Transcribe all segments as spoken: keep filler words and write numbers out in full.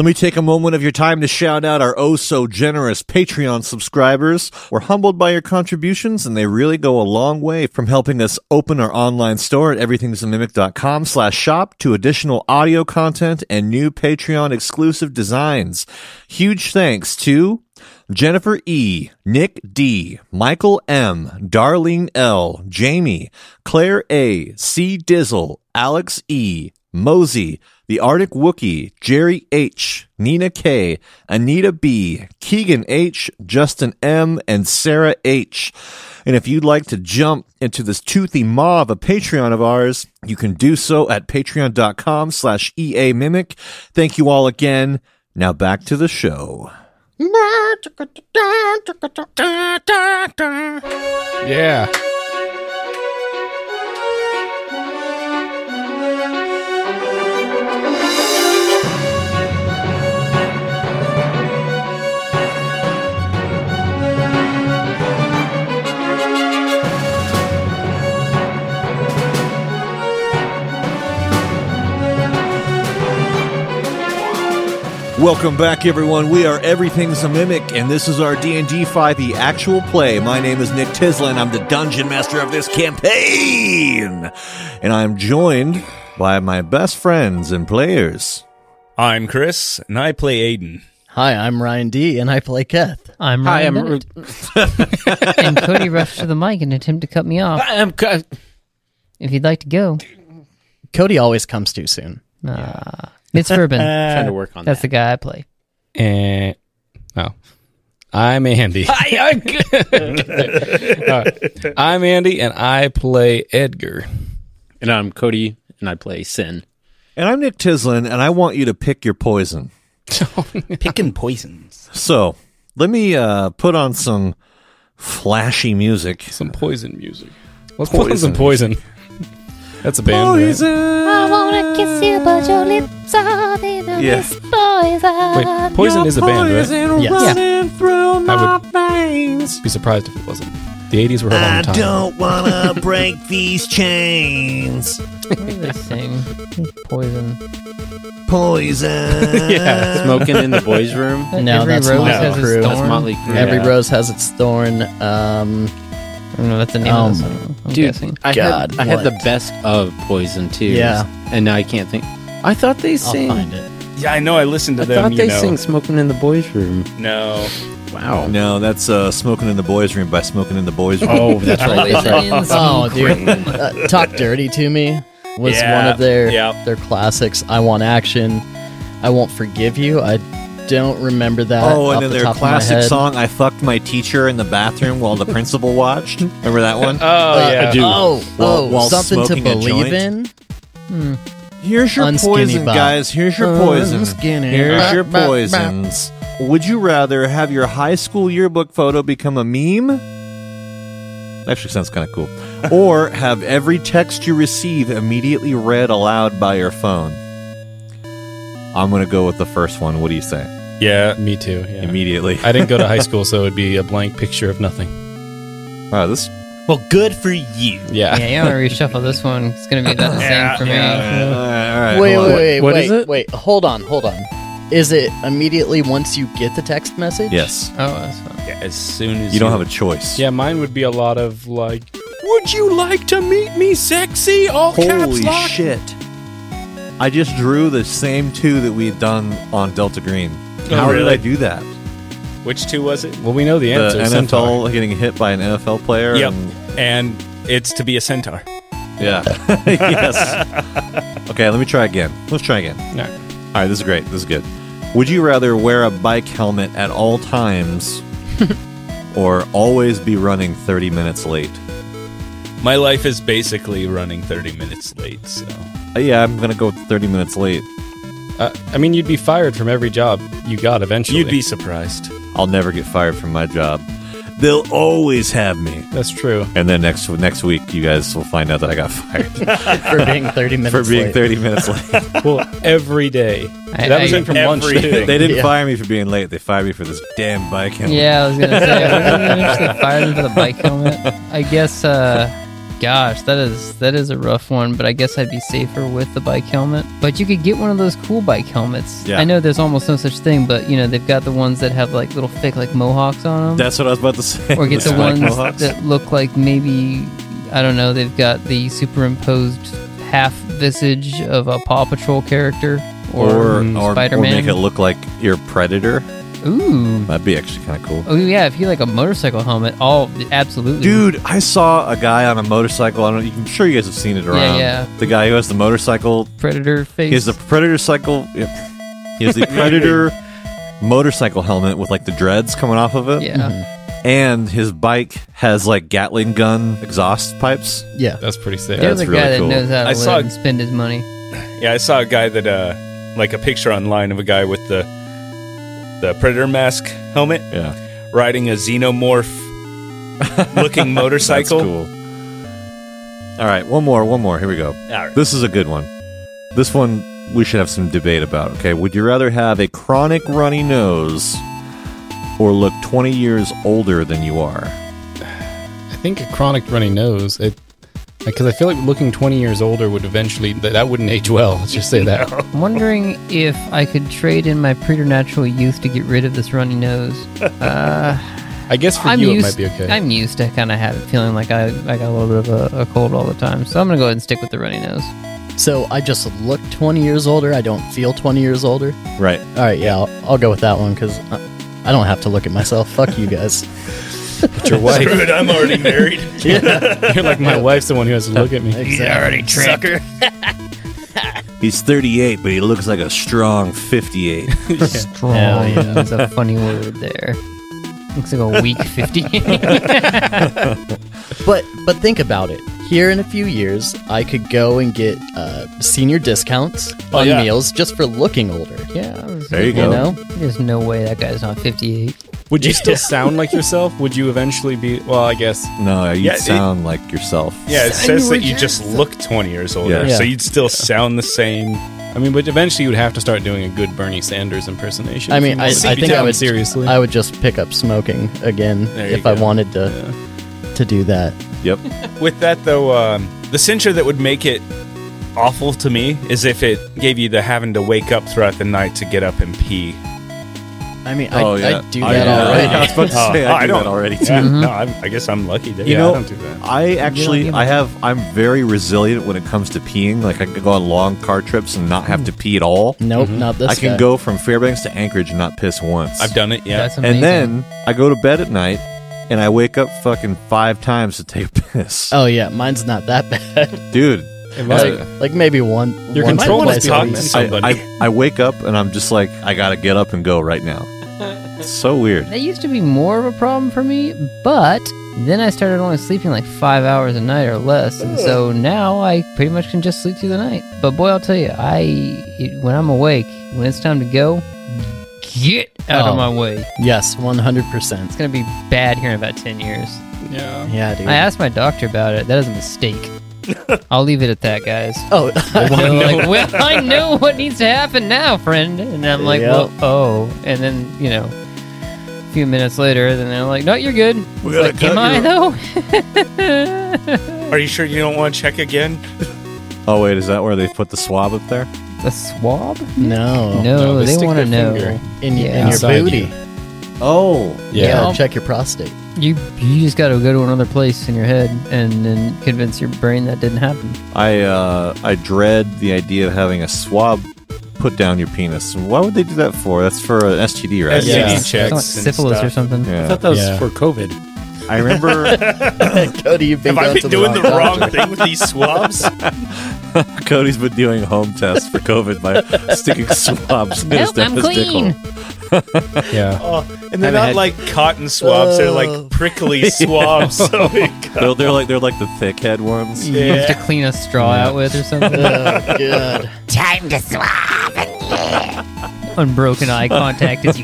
Let me take a moment of your time to shout out our oh-so-generous Patreon subscribers. We're humbled by your contributions, and they really go a long way from helping us open our online store at everythingsamimic.com slash shop to additional audio content and new Patreon-exclusive designs. Huge thanks to Jennifer E., Nick D., Michael M., Darlene L., Jamie, Claire A., C. Dizzle, Alex E., Mosey, The Arctic Wookie, Jerry H., Nina K., Anita B., Keegan H., Justin M., and Sarah H. And if you'd like to jump into this toothy maw of a Patreon of ours, you can do so at patreon.com slash EA Mimic. Thank you all again. Now back to the show. Yeah. Welcome back, everyone. We are Everything's a Mimic, and this is our D and D five E actual play. My name is Nick Tislin. I'm the dungeon master of this campaign, and I'm joined by my best friends and players. I'm Chris, and I play Aiden. Hi, I'm Ryan D, and I play Keth. I'm Hi, Ryan I'm Bennett. And Cody rushed to the mic and attempted to cut me off. I'm cu- If you'd like to go. Cody always comes too soon. Uh, Mitz Verbin. trying to work on That's that. the guy I play. And oh, I'm Andy. Hi, I'm, uh, I'm Andy, and I play Edgar. And I'm Cody, and I play Sin. And I'm Nick Tislin, and I want you to pick your poison. Picking poisons. So, let me uh, put on some flashy music. Some poison music. Let's put on some poison. That's a band. Poison! I wanna kiss you, but your lips are the Yeah. poison. Wait, Poison is a band, right? Yes. running through my I would- veins. Be surprised if it wasn't. The eighties were a long I time. don't wanna break these chains. What do they sing? Poison. Poison. Yeah. Smoking in the boys' room. No, Every that's rose Motley has Crue. its That's thorn. Motley Crue. Every Yeah. rose has its thorn. Um, I don't know that's the name Oh of the my- song. I'm Dude, guessing. I God, had I had what? the best of Poison too. Yeah. and now I can't think. I thought they I'll sing. find it. Yeah, I know. I listened to I them. thought you they know. sing "Smoking in the Boys' Room." No. Wow. No, that's uh, Smoking in the Boys' Room by Smoking in the Boys' Room. Oh, that's right. That's right. Oh, dude. uh, Talk Dirty to Me was Yeah, one of their yeah. their classics. I Want Action. I Won't Forgive You. I don't remember that. Oh, off and then the their top of my classic head. song, I Fucked My Teacher in the Bathroom While the Principal Watched. Remember that one? Oh, Uh, yeah. do. Oh, While- oh, while something to smoking a believe joint. in. Here's your Unskinny poison, bop. guys. Here's your poison. Unskinny Here's bop, your bop, bop. poisons. Would you rather have your high school yearbook photo become a meme? Actually sounds kind of cool. Or have every text you receive immediately read aloud by your phone? I'm going to go with the first one. What do you say? Yeah. Me too. Yeah. Immediately. I didn't go to high school, so it'd be a blank picture of nothing. Wow, this Well, good for you. Yeah. Yeah, you want to reshuffle this one. It's going to be about the Yeah, same for me. yeah. all right, all right, Wait, hold wait, on. wait, What wait, is it? wait. Hold on, hold on. Is it immediately once you get the text message? Yes. Oh, that's fine. Yeah, as soon as You don't have a choice. Yeah, mine would be a lot of like, would you like to meet me, sexy? All caps Holy lock. shit. I just drew the same two that we had done on Delta Green. Oh, How did really? I do that? Which two was it? Well, we know the The answer. N F L Centaur. getting hit by an N F L player? Yep. and- And it's to be a centaur. yeah. yes. Okay, let me try again. Let's try again. No. All right, this is great. This is good. Would you rather wear a bike helmet at all times or always be running thirty minutes late? My life is basically running thirty minutes late, so. Uh, yeah, I'm going to go with thirty minutes late. Uh, I mean, you'd be fired from every job you got eventually. You'd be surprised. I'll never get fired from my job. They'll always have me. That's true. And then next next week, you guys will find out that I got fired For being thirty minutes for being late. thirty minutes late. Well, every day. I- that was I- in from lunch too. everything. They didn't Yeah. fire me for being late. They fired me for this damn bike helmet. Yeah, I was going to say, I didn't actually fire them for the bike helmet. I guess uh, Gosh, that is that is a rough one, but I guess I'd be safer with the bike helmet. But you could get one of those cool bike helmets. Yeah. I know there's almost no such thing, but you know they've got the ones that have like little fake like mohawks on them. That's what I was about to say. Or get the Spike ones mohawks. that look like maybe I don't know. They've got the superimposed half visage of a Paw Patrol character or, or, or, or Spider-Man. make it look like you're Predator. Ooh. That'd be actually kind of cool. Oh yeah, if you like a motorcycle helmet, all absolutely. Dude, I saw a guy on a motorcycle. I don't. I'm sure you guys have seen it around. yeah. The guy who has the motorcycle. Predator face. He has the Predator cycle. Yep. He has the Predator motorcycle helmet with like the dreads coming off of it. yeah. And his bike has like Gatling gun exhaust pipes. Yeah. That's pretty sick. Yeah. There's that's a really guy cool. that knows how to I live saw- and spend his money. Yeah, I saw a guy that, uh, like a picture online of a guy with the the Predator mask helmet Yeah. riding a xenomorph looking motorcycle. That's cool. All right, one more, one more. Here we go. All right. This is a good one. This one we should have some debate about. Okay, would you rather have a chronic runny nose or look twenty years older than you are? I think a chronic runny nose. It because I feel like looking twenty years older would eventually that, that wouldn't age well. Let's just say that. I'm wondering if I could trade in my preternatural youth to get rid of this runny nose. Uh, I guess for I'm you used, it might be okay. I'm used to kind of have it feeling like I, I got a little bit of a, a cold all the time. So I'm going to go ahead and stick with the runny nose. So I just look twenty years older. I don't feel twenty years older. Right. All right, yeah, I'll, I'll go with that one because I don't have to look at myself. Fuck you guys. But your wife, Screw it, I'm already married. you're like my wife's the one who has to look at me. Exactly. Sucker. He's thirty-eight, but he looks like a strong fifty-eight. Strong. Hell yeah. That's a funny word there. Looks like a weak fifty. But but think about it. Here in a few years, I could go and get uh, senior discounts Oh, on yeah. meals just for looking older. yeah. I was- There you You go. know? There's no way that guy's not fifty-eight. Would you still sound like yourself? Would you eventually be? Well, I guess. No, you Yeah, it- sound like yourself. Yeah, it Son, says you that were you just look twenty years older, Yeah. so you'd still sound the same. I mean, but eventually you would have to start doing a good Bernie Sanders impersonation. I if mean, you I, wanted I to think be I would seriously. I would just pick up smoking again There you if I go. wanted to Yeah. to do that. Yep. With that, though, um, the censure that would make it awful to me is if it gave you the having to wake up throughout the night to get up and pee. I mean, I, Oh, yeah. I do I- that yeah, already. I was about to say, I do that already, too. Yeah, Mhm. No, I'm, I guess I'm lucky. To, You yeah, know, I don't do that. I actually, give I it- have, I'm very resilient when it comes to peeing. Like, I can go on long car trips and not have to pee at all. Nope, not this I can guy. go from Fairbanks to Anchorage and not piss once. I've done it. Yeah, That's amazing. And then I go to bed at night and I wake up fucking five times to take a piss. Oh yeah, mine's not that bad. Dude. It must- uh, Like maybe one. Your one control or must twice be a on week. this. I, somebody. I, I wake up and I'm just like, I gotta get up and go right now. It's so weird. That used to be more of a problem for me, but then I started only sleeping like five hours a night or less, and so now I pretty much can just sleep through the night. But boy, I'll tell you, I it, when I'm awake, when it's time to go, get out Oh. of my way. Yes, one hundred percent. It's gonna be bad here in about ten years. yeah. Yeah, dude. I asked my doctor about it. That is a mistake. I'll leave it at that, guys. oh, They're like, well, I know what needs to happen now, friend. And I'm like, Yep. well, oh. And then, you know, a few minutes later, then they're like, no, you're good. We It's gotta like, cut am I, your- though? Are you sure you don't want to check again? Oh, wait, is that where they put the swab up there? The swab? no, No, No, they they stick want to their know. finger in, Yeah. in your Inside booty. you. Oh. You Yeah. gotta check your prostate. You you just got to go to another place in your head and then convince your brain that didn't happen. I, uh, I dread the idea of having a swab put down your penis. Why would they do that for? That's for an S T D, right? S T D Yeah. checks Something like and syphilis stuff. or something. Yeah. I thought that was Yeah. for COVID. I remember Cody, you've been Have I going been to doing the wrong doctor. thing with these swabs? Cody's been doing home tests for COVID by sticking swabs in his Nope, I'm his dick clean. hole. Yeah. Oh, and they're Haven't not had- like cotton swabs; they're Oh. like prickly swabs. So it They're, they're like they're like the thick head ones. You Yeah. have to clean a straw out with or something. Oh, God. Time to swab. Unbroken eye contact as you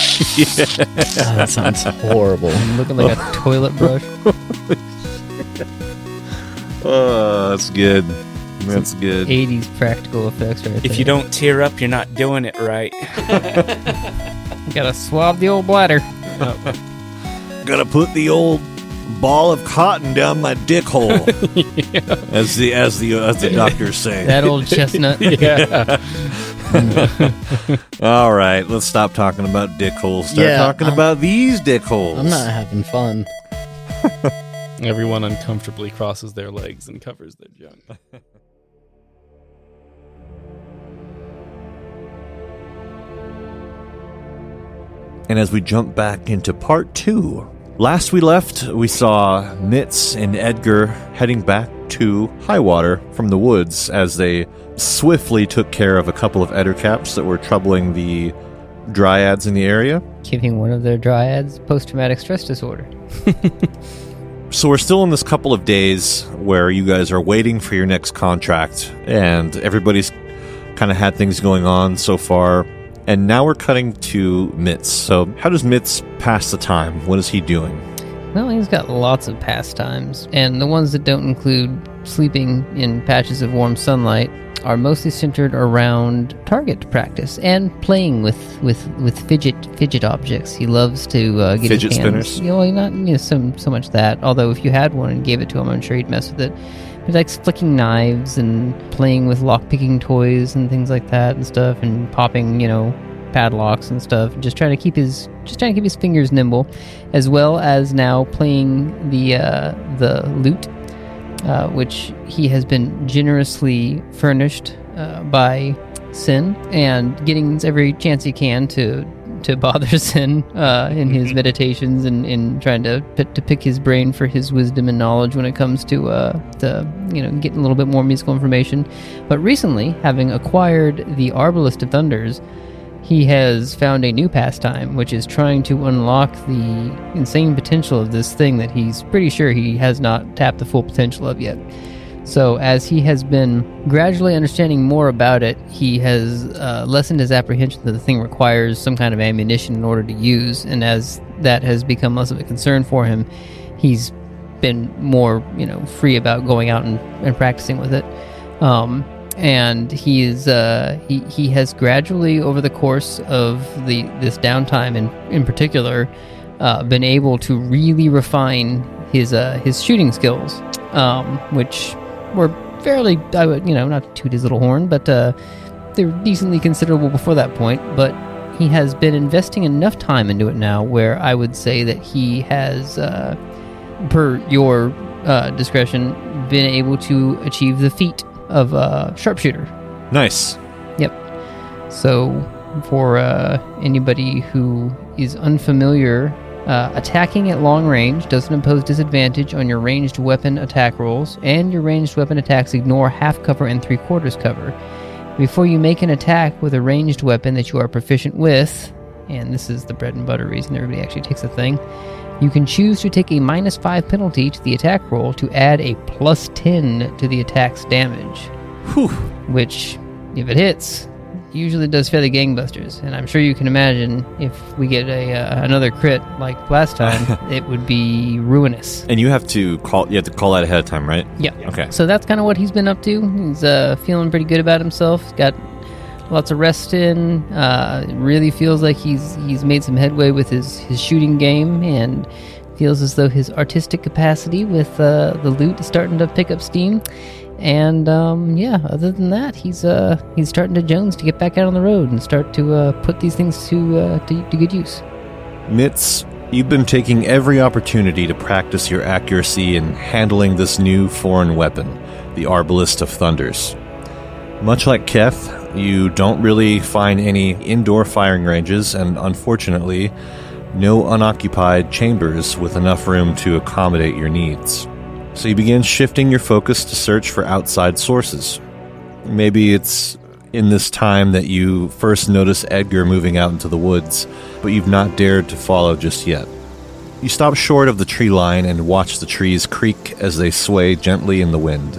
Oh, that sounds horrible. looking like a toilet brush. Oh, that's good. That's good. eighties practical effects right there. if you don't tear up, you're not doing it right. Gotta swab the old bladder. Gotta put the old ball of cotton down my dick hole, as the as the as the doctors say. That old chestnut. Yeah. All right, let's stop talking about dick holes. Start Yeah, talking I'm- about these dick holes. I'm not having fun. Everyone uncomfortably crosses their legs and covers their junk. And as we jump back into part two, last we left, we saw Mitz and Edgar heading back to Highwater from the woods as they swiftly took care of a couple of ettercaps that were troubling the dryads in the area. Giving one of their dryads post-traumatic stress disorder. So we're still in this couple of days where you guys are waiting for your next contract, and everybody's kind of had things going on so far. And now we're cutting to Mitz. So how does Mitz pass the time? What is he doing? Well, he's got lots of pastimes, and the ones that don't include sleeping in patches of warm sunlight are mostly centered around target practice and playing with, with, with fidget fidget objects. He loves to uh, get Fidget his hands. spinners? You know, well, not you know, so, so much that, although if you had one and gave it to him, I'm sure he'd mess with it. He likes flicking knives and playing with lock-picking toys and things like that and stuff, and popping, you know, padlocks and stuff, just trying to keep his just trying to keep his fingers nimble, as well as now playing the uh, the lute, uh, which he has been generously furnished uh, by Sin, and getting every chance he can to to bother Sin uh, in his meditations and in trying to to pick his brain for his wisdom and knowledge when it comes to uh, the you know getting a little bit more musical information. But recently, having acquired the Arbalist of Thunders, he has found a new pastime, which is trying to unlock the insane potential of this thing that he's pretty sure he has not tapped the full potential of yet. So as he has been gradually understanding more about it, he has uh, lessened his apprehension that the thing requires some kind of ammunition in order to use, and as that has become less of a concern for him, he's been more, you know, free about going out and, and practicing with it. Um, and he is uh, he he has gradually, over the course of the this downtime in in particular, uh, been able to really refine his uh, his shooting skills, um, which were fairly, I would, you know, not to toot his little horn, but uh, they were decently considerable before that point. But he has been investing enough time into it now where I would say that he has, uh, per your uh, discretion, been able to achieve the feat of uh, sharpshooter. Nice. Yep. So for uh, anybody who is unfamiliar, Uh, attacking at long range doesn't impose disadvantage on your ranged weapon attack rolls, and your ranged weapon attacks ignore half cover and three quarters cover. Before you make an attack with a ranged weapon that you are proficient with, and this is the bread and butter reason everybody actually takes a thing, you can choose to take a minus five penalty to the attack roll to add a plus ten to the attack's damage. Whew. Which, if it hits, usually does fairly gangbusters, and I'm sure you can imagine if we get a uh, another crit like last time, it would be ruinous. And you have to call. You have to call that ahead of time, right? Yeah. Okay. So that's kind of what he's been up to. He's uh, feeling pretty good about himself. He's got lots of rest in. Uh, it really feels like he's he's made some headway with his his shooting game, and feels as though his artistic capacity with uh, the loot is starting to pick up steam. And um, yeah, other than that, he's uh, he's starting to Jones to get back out on the road and start to uh, put these things to, uh, to to good use. Mitz, you've been taking every opportunity to practice your accuracy in handling this new foreign weapon, the Arbalist of Thunders. Much like Keth, you don't really find any indoor firing ranges, and unfortunately, no unoccupied chambers with enough room to accommodate your needs. So you begin shifting your focus to search for outside sources. Maybe it's in this time that you first notice Edgar moving out into the woods, but you've not dared to follow just yet. You stop short of the tree line and watch the trees creak as they sway gently in the wind.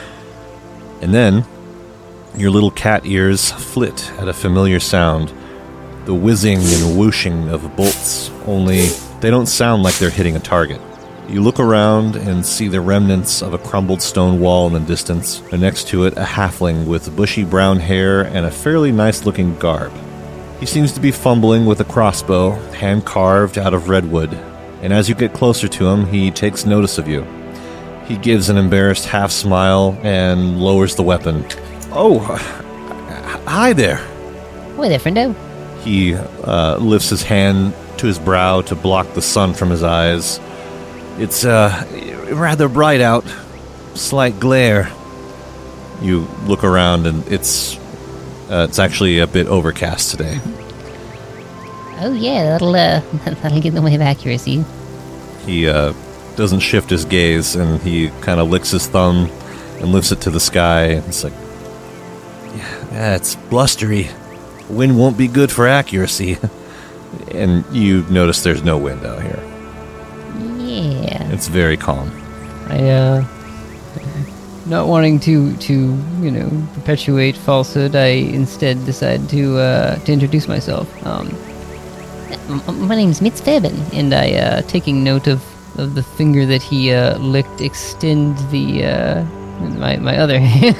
And then, your little cat ears flit at a familiar sound, the whizzing and whooshing of bolts, only they don't sound like they're hitting a target. You look around and see the remnants of a crumbled stone wall in the distance, and next to it a halfling with bushy brown hair and a fairly nice-looking garb. He seems to be fumbling with a crossbow, hand-carved out of redwood, And as you get closer to him, he takes notice of you. He gives an embarrassed half smile and lowers the weapon. Oh, hi there. Why there, friendo? He uh, lifts his hand to his brow to block the sun from his eyes. It's uh, rather bright out. Slight glare. You look around and it's uh, it's actually a bit overcast today. Oh yeah, that'll uh, that'll get in the way of accuracy. He uh, doesn't shift his gaze, and he kind of licks his thumb and lifts it to the sky. It's like, yeah, yeah, it's blustery. Wind won't be good for accuracy. And you notice there's no wind out here. Yeah. It's very calm. I uh, not wanting to to you know perpetuate falsehood, I instead decide to uh, to introduce myself. Um, m- my name's Mitz Fairbairn, and I uh, taking note of, of the finger that he uh, licked, extend the uh, my my other hand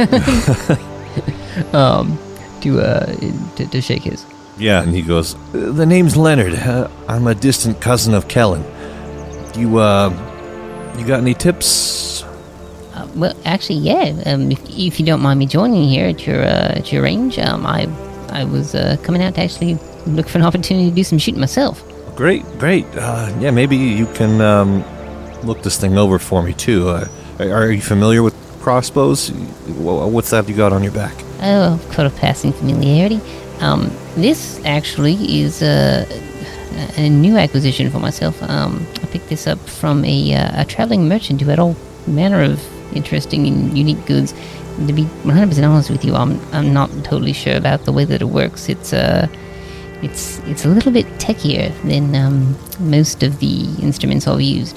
um, to uh to, to shake his. Yeah, and he goes, the name's Leonard. Uh, I'm a distant cousin of Kellen. You, uh, you got any tips? Uh, well, actually, yeah. Um, if, if you don't mind me joining here at your uh, at your range, um, I I was uh, coming out to actually look for an opportunity to do some shooting myself. Great, great. Uh, yeah, maybe you can um, look this thing over for me too. Uh, are, are you familiar with crossbows? What's that you got on your back? Oh, I've got a passing familiarity. Um, this actually is uh, a new acquisition for myself. Um, I picked this up from a, uh, a traveling merchant who had all manner of interesting and unique goods. To be one hundred percent honest with you, I'm I'm not totally sure about the way that it works. It's uh, it's it's a little bit techier than um, most of the instruments I've used.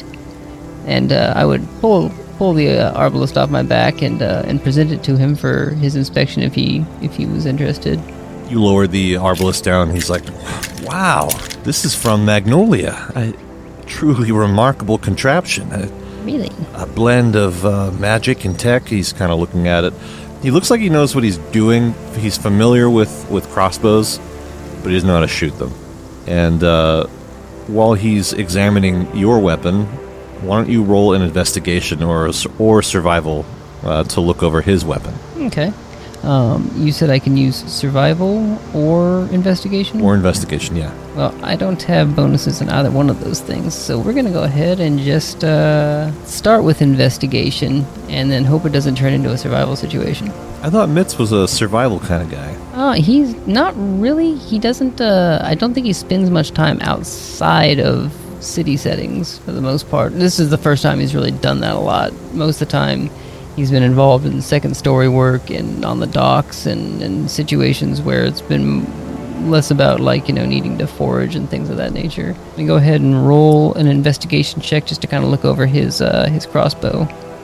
And uh, I would pull pull the uh, arbalist off my back and uh, and present it to him for his inspection if he if he was interested. You lower the arbalist down. He's like, wow, this is from Magnolia. A truly remarkable contraption. A, Really? a blend of uh, magic and tech. He's kind of looking at it. He looks like he knows what he's doing. He's familiar with, with crossbows, but he doesn't know how to shoot them. And uh, while he's examining your weapon, why don't you roll an investigation or, or survival uh, to look over his weapon? Okay. Um, you said I can use survival or investigation? Or investigation, yeah. Well, I don't have bonuses in either one of those things, so we're going to go ahead and just uh, start with investigation and then hope it doesn't turn into a survival situation. I thought Mitz was a survival kind of guy. Uh, he's not really. He doesn't, uh, I don't think he spends much time outside of city settings for the most part. This is the first time he's really done that a lot. Most of the time, he's been involved in second story work and on the docks and, and situations where it's been less about, like, you know, needing to forage and things of that nature. Let me go ahead and roll an investigation check just to kind of look over his uh, his crossbow.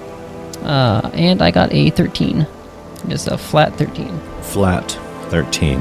Uh, and I got a thirteen. Just a flat thirteen. Flat thirteen.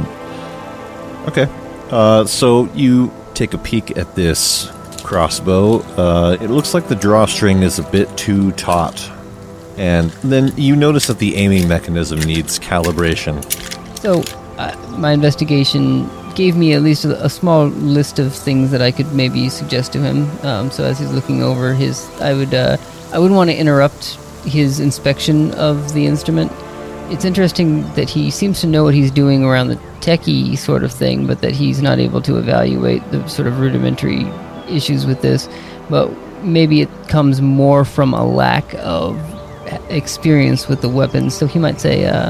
Okay. Uh, so you take a peek at this crossbow. Uh, it looks like the drawstring is a bit too taut. And then you notice that the aiming mechanism needs calibration. So, uh, my investigation gave me at least a, a small list of things that I could maybe suggest to him. Um, so as he's looking over his, I would, uh, I wouldn't want to interrupt his inspection of the instrument. It's interesting that he seems to know what he's doing around the techie sort of thing, but that he's not able to evaluate the sort of rudimentary issues with this. But maybe it comes more from a lack of experience with the weapons. So he might say, uh,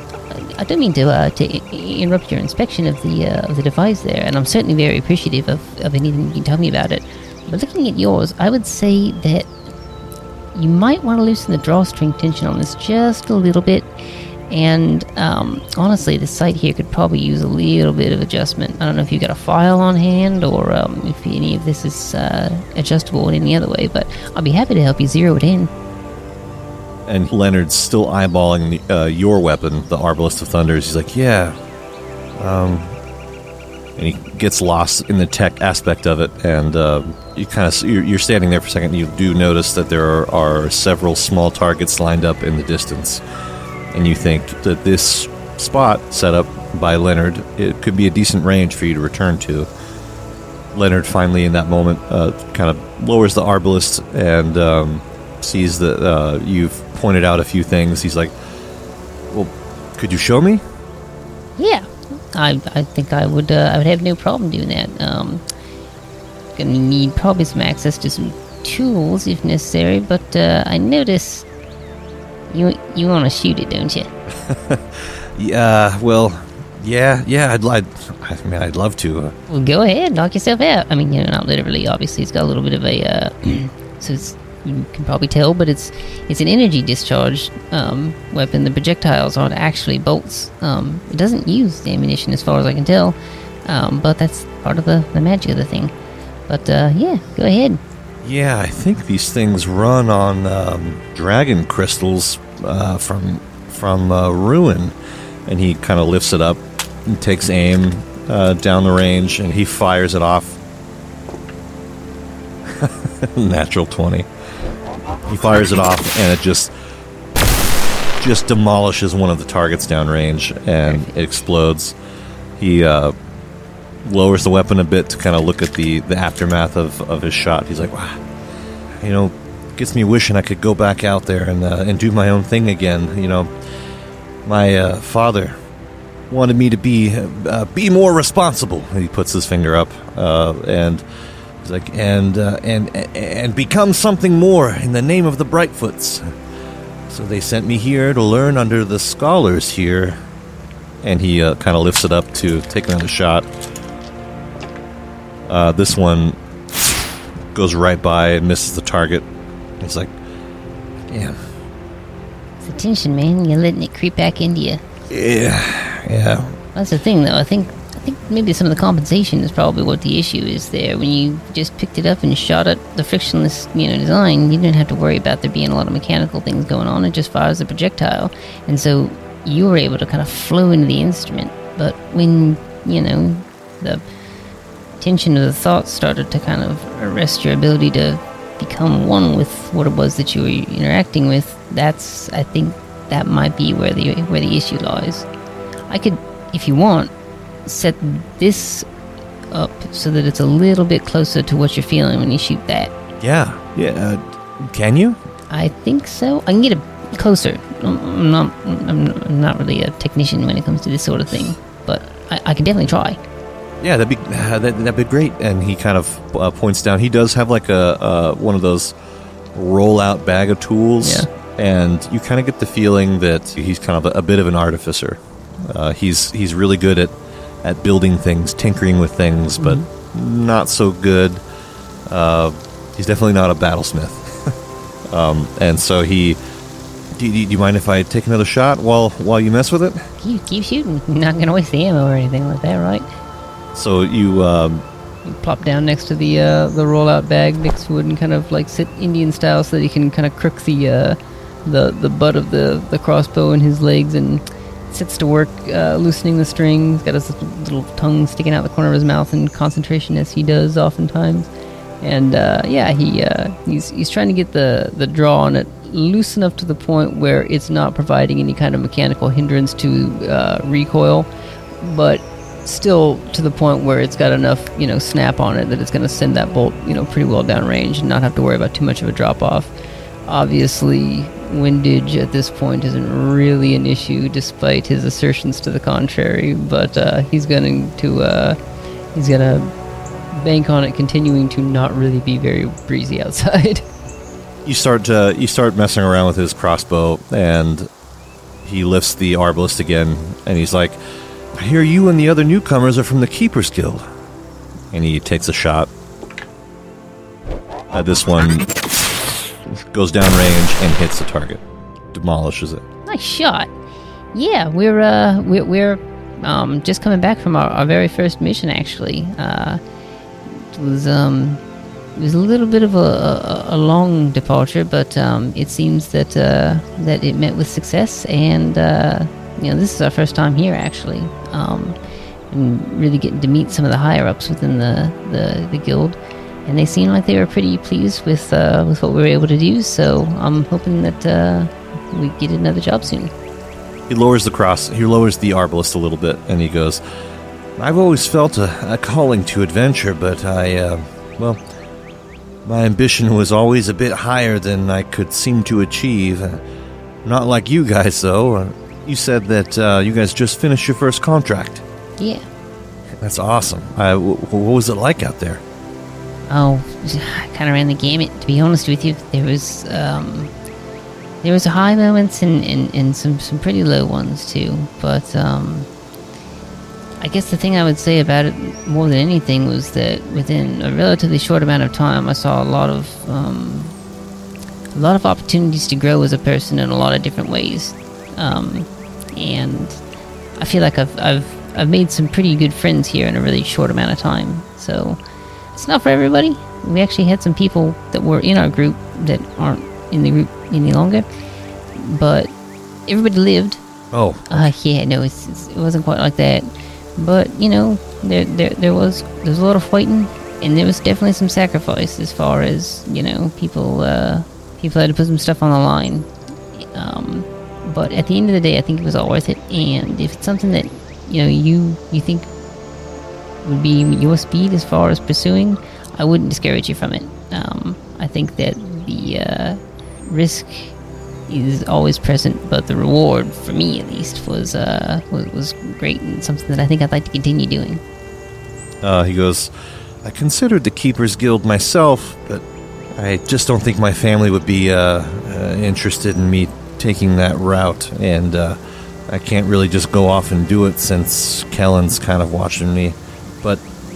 I don't mean to uh, to I- interrupt your inspection of the uh, of the device there, and I'm certainly very appreciative of, of anything you can tell me about it. But looking at yours, I would say that you might want to loosen the drawstring tension on this just a little bit. And um, honestly, the sight here could probably use a little bit of adjustment. I don't know if you've got a file on hand or um, if any of this is uh, adjustable in any other way, but I'll be happy to help you zero it in. And Leonard's still eyeballing the, uh, your weapon, the Arbalist of Thunders. He's like, yeah. Um, and he gets lost in the tech aspect of it, and uh, you kind of you're, you're standing there for a second. And you do notice that there are, are several small targets lined up in the distance, and you think that this spot set up by Leonard, it could be a decent range for you to return to. Leonard finally, in that moment, uh, kind of lowers the arbalist and um, sees that uh, you've pointed out a few things. He's like, "Well, could you show me?" Yeah, I I think I would uh, I would have no problem doing that. Um, gonna need probably some access to some tools if necessary, but uh, I notice you you want to shoot it, don't you? Yeah, well, yeah, yeah. I'd, I'd, I mean, I'd love to. Uh, Well, go ahead, knock yourself out. I mean, you know, not literally. Obviously, it's got a little bit of a uh, so it's, you can probably tell, but it's it's an energy discharge um, weapon. The projectiles aren't actually bolts. Um, it doesn't use ammunition, as far as I can tell. Um, but that's part of the, the magic of the thing. But uh, yeah, go ahead. yeah, I think these things run on um, dragon crystals uh, from from uh, Ruin, and he kind of lifts it up and takes aim uh, down the range, and he fires it off. Natural twenty. He fires it off, and it just just demolishes one of the targets downrange, and it explodes. He uh, lowers the weapon a bit to kind of look at the, the aftermath of, of his shot. He's like, wow, you know, gets me wishing I could go back out there and uh, and do my own thing again. You know, my uh, father wanted me to be uh, be more responsible. And he puts his finger up, uh, and he's like, and uh, and and become something more in the name of the Brightfoots. So they sent me here to learn under the scholars here. And he uh, kind of lifts it up to take another shot. Uh, this one goes right by and misses the target. He's like, damn. It's the tension, man. You're letting it creep back into you. Yeah, yeah. That's the thing, though. I think I think maybe some of the compensation is probably what the issue is there. When you just picked it up and shot at the frictionless, you know, design, you didn't have to worry about there being a lot of mechanical things going on. It just fires a projectile, and so you were able to kind of flow into the instrument. But when, you know, the tension of the thoughts started to kind of arrest your ability to become one with what it was that you were interacting with, that's, I think, that might be where the where the issue lies. I could, if you want, set this up so that it's a little bit closer to what you're feeling when you shoot that. Yeah, yeah. Uh, can you? I think so. I can get it closer. I'm not, I'm not really a technician when it comes to this sort of thing, but I, I can definitely try. Yeah, that'd be uh, that, that'd be great. And he kind of uh, points down. He does have like a uh, one of those roll-out bag of tools, Yeah. and you kind of get the feeling that he's kind of a, a bit of an artificer. Uh, he's he's really good at at building things, tinkering with things, but mm-hmm. not so good. Uh, he's definitely not a battlesmith. um, and so he. Do you, do you mind if I take another shot while while you mess with it? Keep, keep shooting. You're not going to waste the ammo or anything like that, right? So you, um, You plop down next to the uh, the rollout bag, Nixwood, and kind of like sit Indian style so that he can kind of crook the uh, the the butt of the, the crossbow in his legs and sits to work uh, loosening the string. He's got his little tongue sticking out the corner of his mouth in concentration, as he does oftentimes. And uh, yeah, he uh, he's he's trying to get the, the draw on it loose enough to the point where it's not providing any kind of mechanical hindrance to uh, recoil, but still to the point where it's got enough, you know, snap on it that it's going to send that bolt, you know, pretty well down range and not have to worry about too much of a drop off. Obviously, windage at this point isn't really an issue, despite his assertions to the contrary. But uh, he's going to uh, he's going to bank on it continuing to not really be very breezy outside. you start uh, you start messing around with his crossbow, and he lifts the arbalist again, and he's like, I hear you and the other newcomers are from the Keeper's Guild. And he takes a shot. Uh, this one goes down range and hits the target. Demolishes it. Nice shot. Yeah, we're uh we're, we're um just coming back from our, our very first mission, actually. Uh, it was um it was a little bit of a, a, a long departure, but um it seems that uh that it met with success, and uh you know, this is our first time here, actually, um and really getting to meet some of the higher ups within the the, the guild. And they seemed like they were pretty pleased with uh, with what we were able to do, so I'm hoping that uh, we get another job soon. He lowers the cross. He lowers the arbalist a little bit, and he goes, I've always felt a, a calling to adventure, but I, uh, well, my ambition was always a bit higher than I could seem to achieve. Uh, not like you guys, though. Uh, you said that uh, you guys just finished your first contract. Yeah. That's awesome. Uh, w- what was it like out there? Oh, I kind of ran the gamut. To be honest with you, there was um, there was high moments and, and, and some, some pretty low ones too. But um, I guess the thing I would say about it more than anything was that within a relatively short amount of time, I saw a lot of um, a lot of opportunities to grow as a person in a lot of different ways, um, and I feel like I've I've I've made some pretty good friends here in a really short amount of time. So it's not for everybody. We actually had some people that were in our group that aren't in the group any longer, but everybody lived. Oh. Uh, yeah, no, it's, it's, it wasn't quite like that. But, you know, there, there there was there was a lot of fighting, and there was definitely some sacrifice as far as, you know, people uh, people had to put some stuff on the line. Um, but at the end of the day, I think it was all worth it. And if it's something that, you know, you you think would be your speed as far as pursuing, I wouldn't discourage you from it. Um, I think that the uh, risk is always present, but the reward, for me at least, was uh, was, was great and something that I think I'd like to continue doing. Uh, he goes, I considered the Keepers Guild myself, but I just don't think my family would be uh, uh, interested in me taking that route, and uh, I can't really just go off and do it since Kellen's kind of watching me. But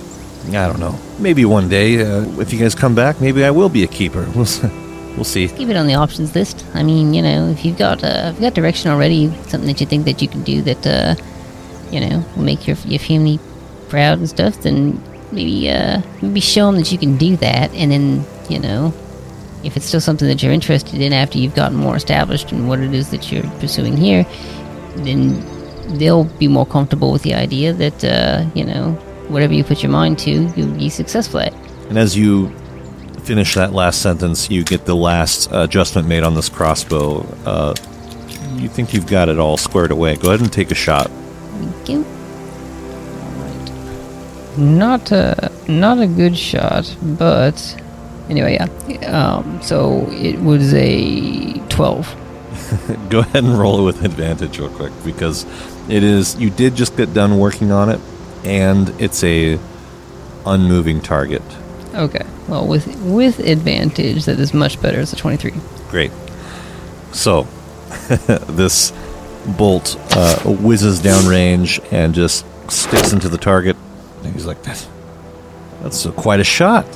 I don't know. Maybe one day, uh, if you guys come back, maybe I will be a keeper. We'll see. We'll see. Keep it on the options list. I mean, you know, if you've got uh, if you've got direction already, something that you think that you can do that, uh, you know, will make your your family proud and stuff, then maybe uh, maybe show them that you can do that, and then, you know, if it's still something that you're interested in after you've gotten more established in what it is that you're pursuing here, then they'll be more comfortable with the idea that, uh, you know, whatever you put your mind to, you'll be successful at. And as you finish that last sentence, you get the last uh, adjustment made on this crossbow. Uh, you think you've got it all squared away. Go ahead and take a shot. Thank you. Alright. Not a, not a good shot, but anyway, yeah. Um, so it was a twelve. Go ahead and roll it with advantage real quick, because it is, you did just get done working on it, and it's a unmoving target. Okay. Well, with with advantage, that is much better. It's a twenty-three. Great. So, this bolt uh, whizzes downrange and just sticks into the target. And he's like, that's, that's a, quite a shot.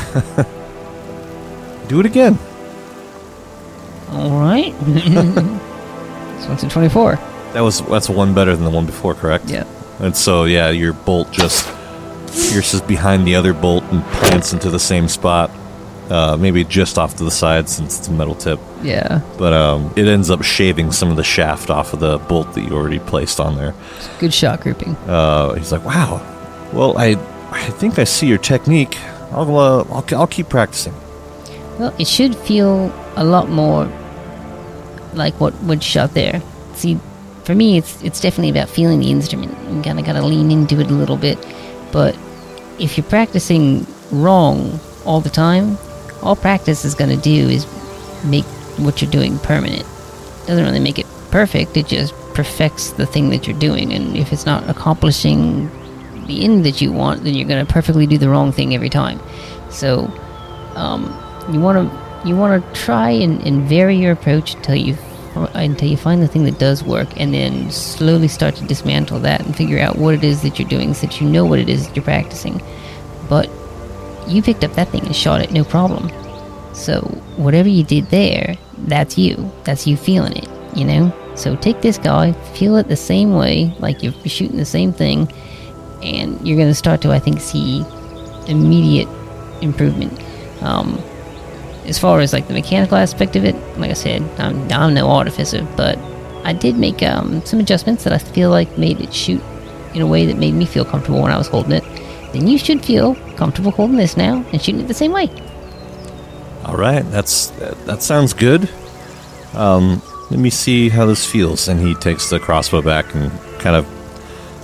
Do it again. All right. This one's a twenty-four. That was that's one better than the one before, correct? Yeah. And so, yeah, your bolt just pierces behind the other bolt and plants into the same spot, uh, maybe just off to the side since it's a metal tip. Yeah. But um, it ends up shaving some of the shaft off of the bolt that you already placed on there. Good shot grouping. Uh, he's like, "Wow, well, I, I think I see your technique. I'll, uh, I'll, I'll keep practicing." Well, it should feel a lot more like what what shot there. See, for me, it's it's definitely about feeling the instrument. You kind of got to lean into it a little bit. But if you're practicing wrong all the time, all practice is going to do is make what you're doing permanent. It doesn't really make it perfect, it just perfects the thing that you're doing. And if it's not accomplishing the end that you want, then you're going to perfectly do the wrong thing every time. So um, you want to you want to try and, and vary your approach until you until you find the thing that does work, and then slowly start to dismantle that and figure out what it is that you're doing so that you know what it is that you're practicing. But you picked up that thing and shot it, no problem. So whatever you did there, that's you. That's you feeling it, you know? So take this guy, feel it the same way, like you're shooting the same thing, and you're going to start to, I think, see immediate improvement. Um... As far as like the mechanical aspect of it, like I said, I'm, I'm no artificer, but I did make um, some adjustments that I feel like made it shoot in a way that made me feel comfortable when I was holding it. Then you should feel comfortable holding this now and shooting it the same way. All right, that's that, that sounds good. Um, let me see how this feels. And he takes the crossbow back and kind of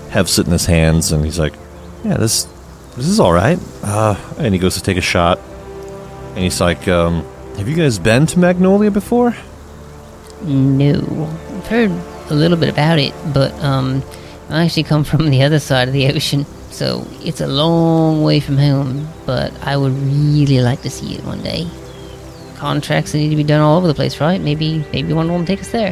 hefts it in his hands, and he's like, yeah, this this is all right. Uh, and he goes to take a shot, and he's like, um, have you guys been to Magnolia before? No. I've heard a little bit about it, but um, I actually come from the other side of the ocean, so it's a long way from home, but I would really like to see it one day. Contracts that need to be done all over the place, right? Maybe maybe one will take us there.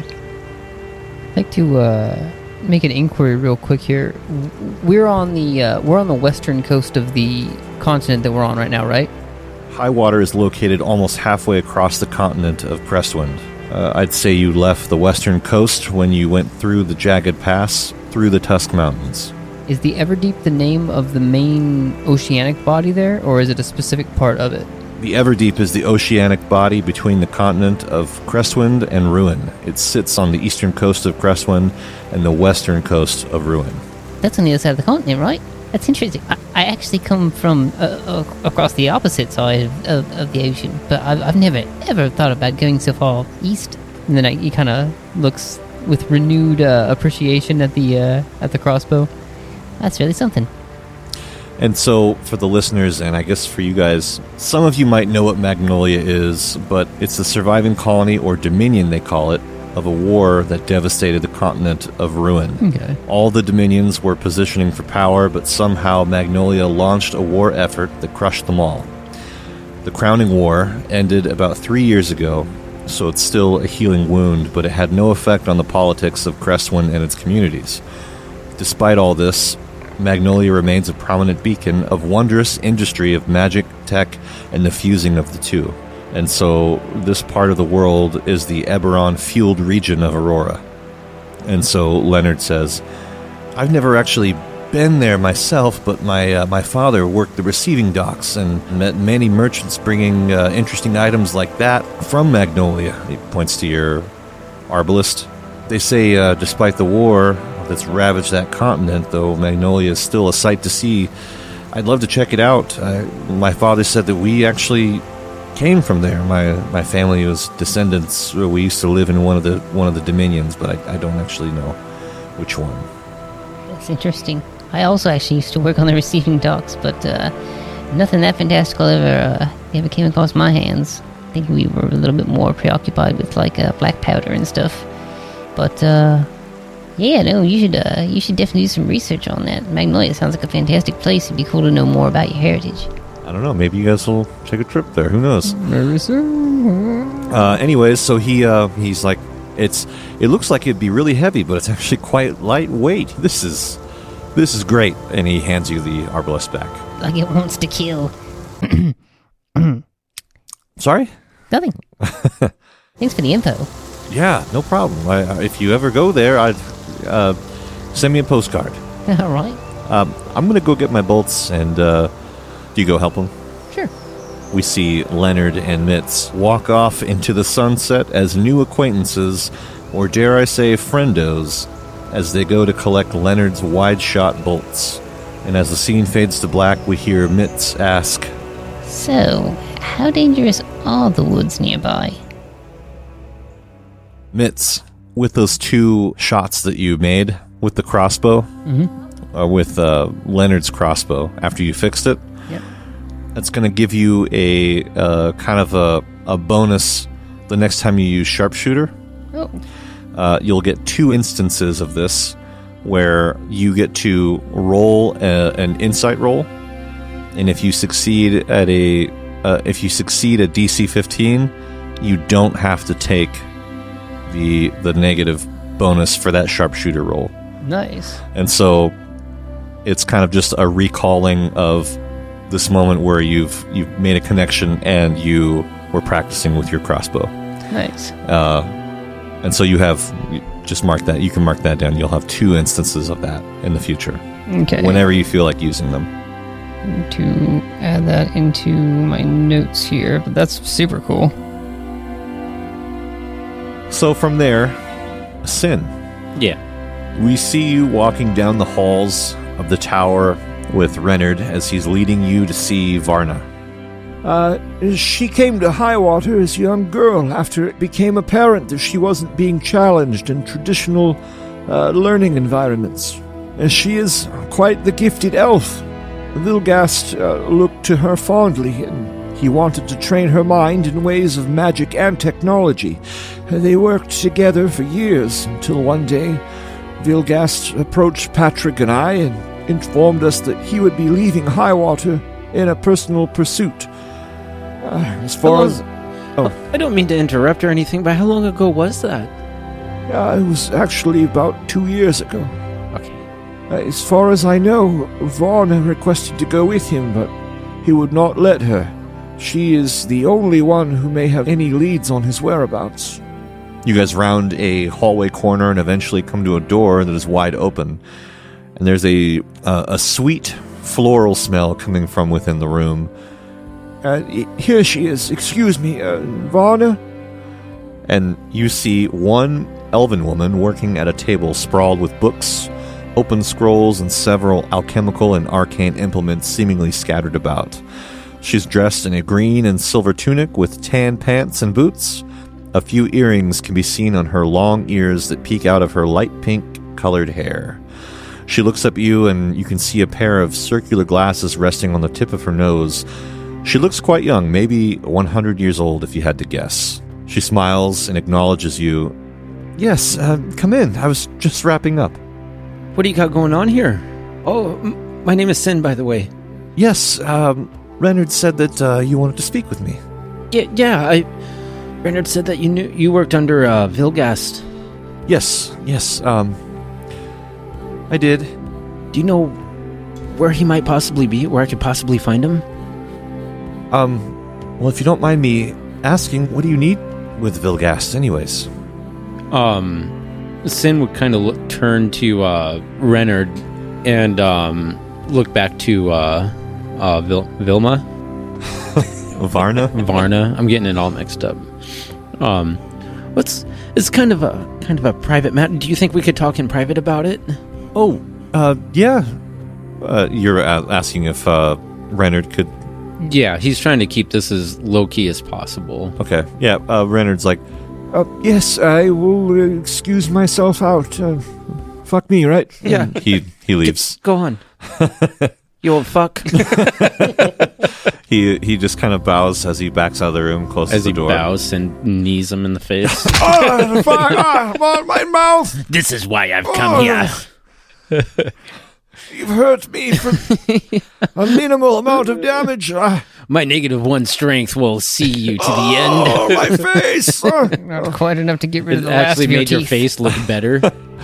I'd like to uh, make an inquiry real quick here. We're on the uh, we're on the western coast of the continent that we're on right now, right? Highwater is located almost halfway across the continent of Crestwind. Uh, I'd say you left the western coast when you went through the Jagged Pass through the Tusk Mountains. Is the Everdeep the name of the main oceanic body there, or is it a specific part of it? The Everdeep is the oceanic body between the continent of Crestwind and Ruin. It sits on the eastern coast of Crestwind and the western coast of Ruin. That's on the other side of the continent, right? That's interesting. I, I actually come from uh, uh, across the opposite side of, of, of the ocean, but I've, I've never ever thought about going so far east. And then I, he kind of looks with renewed uh, appreciation at the uh, at the crossbow. That's really something. And so, for the listeners, and I guess for you guys, some of you might know what Magnolia is, but it's the surviving colony, or Dominion they call it, of a war that devastated the continent of Ruin. Okay. All the Dominions were positioning for power, but somehow Magnolia launched a war effort that crushed them all. The Crowning War ended about three years ago, so it's still a healing wound, but it had no effect on the politics of Crestwind and its communities. Despite all this, Magnolia remains a prominent beacon of wondrous industry of magic, tech, and the fusing of the two. And so this part of the world is the Eberron-fueled region of Aurora. And so Leonard says, I've never actually been there myself, but my uh, my father worked the receiving docks and met many merchants bringing uh, interesting items like that from Magnolia. He points to your arbalist. They say uh, despite the war that's ravaged that continent, though Magnolia is still a sight to see, I'd love to check it out. Uh, my father said that we actually came from there. My my family was descendants. We used to live in one of the one of the dominions, but I, I don't actually know which one. That's interesting. I also actually used to work on the receiving docks, but uh, nothing that fantastical ever uh, ever came across my hands. I think we were a little bit more preoccupied with like uh, black powder and stuff. But uh, yeah, no, you should uh, you should definitely do some research on that. Magnolia sounds like a fantastic place. It'd be cool to know more about your heritage. I don't know. Maybe you guys will take a trip there. Who knows? Maybe so. Uh, anyways, so he uh, he's like, it's it looks like it'd be really heavy, but it's actually quite lightweight. This is this is great. And he hands you the arbalest back. Like it wants to kill. Sorry? Nothing. Thanks for the info. Yeah, no problem. I, if you ever go there, I'd uh, send me a postcard. All right. Um, I'm gonna go get my bolts, and uh, do you go help him? Sure. We see Leonard and Mitz walk off into the sunset as new acquaintances, or dare I say friendos, as they go to collect Leonard's wide-shot bolts. And as the scene fades to black, we hear Mitz ask, So, how dangerous are the woods nearby? Mitz, with those two shots that you made with the crossbow, Mm-hmm. uh, with uh, Leonard's crossbow, after you fixed it, Yep. that's going to give you a uh, kind of a, a bonus the next time you use sharpshooter. Oh. Uh, you'll get two instances of this where you get to roll a, an insight roll, and if you succeed at a uh, if you succeed at D C fifteen, you don't have to take the the negative bonus for that sharpshooter roll. Nice. And so it's kind of just a recalling of this moment where you've you've made a connection and you were practicing with your crossbow. Nice. Uh, and so you have you just mark that. You can mark that down. You'll have two instances of that in the future, Okay. whenever you feel like using them. To add that into my notes here, but that's super cool. So from there, Sin, Yeah. we see you walking down the halls of the tower with Renard as he's leading you to see Varna. Uh, she came to Highwater as a young girl after it became apparent that she wasn't being challenged in traditional uh, learning environments. as she is quite the gifted elf. Vilgast uh, looked to her fondly, and he wanted to train her mind in ways of magic and technology. They worked together for years, until one day Vilgast approached Patrick and I and informed us that he would be leaving Highwater in a personal pursuit. Uh, as far long, as... Oh. I don't mean to interrupt or anything, but how long ago was that? Uh, it was actually about two years ago. Okay. Uh, as far as I know, Varna requested to go with him, but he would not let her. She is the only one who may have any leads on his whereabouts. You guys round a hallway corner and eventually come to a door that is wide open. And there's a uh, a sweet floral smell coming from within the room. Uh, here she is. Excuse me, uh, Varna? And you see one elven woman working at a table sprawled with books, open scrolls, and several alchemical and arcane implements seemingly scattered about. She's dressed in a green and silver tunic with tan pants and boots. A few earrings can be seen on her long ears that peek out of her light pink colored hair. She looks up at you, and you can see a pair of circular glasses resting on the tip of her nose. She looks quite young, maybe one hundred years old if you had to guess. She smiles and acknowledges you. Yes, uh, come in. I was just wrapping up. What do you got going on here? Oh, m- my name is Sin, by the way. Yes, um, Reynard said that uh, you wanted to speak with me. Yeah, yeah. I. Reynard said that you knew you worked under uh, Vilgast. Yes, yes. Um, I did. Do you know where he might possibly be? Where I could possibly find him? Um, well, if you don't mind me asking, what do you need with Vilgast, anyways? Um, Sin would kind of look, turn to uh, Reynard and um, look back to uh, uh, Vil- Vilma. Varna? Varna. I'm getting it all mixed up. Um, What's it's kind of a kind of a private matter. Do you think we could talk in private about it? Oh, uh, yeah. Uh, you're a- asking if uh, Reynard could. yeah, he's trying to keep this as low key as possible. Okay, yeah. Uh, Reynard's like, Uh, yes, I will uh, excuse myself out. Uh, fuck me, right? Yeah. he he leaves. Go on. You old fuck. He he just kind of bows as he backs out of the room, closes As the he door. bows and knees him in the face. Oh, fuck! Ah, my, my mouth! This is why I've come here. You've hurt me for a minimal amount of damage. Ah, My negative one strength will see you to the oh, end. my face! Ah. Not quite enough to get rid of It the last actually of your made your teeth. face look better.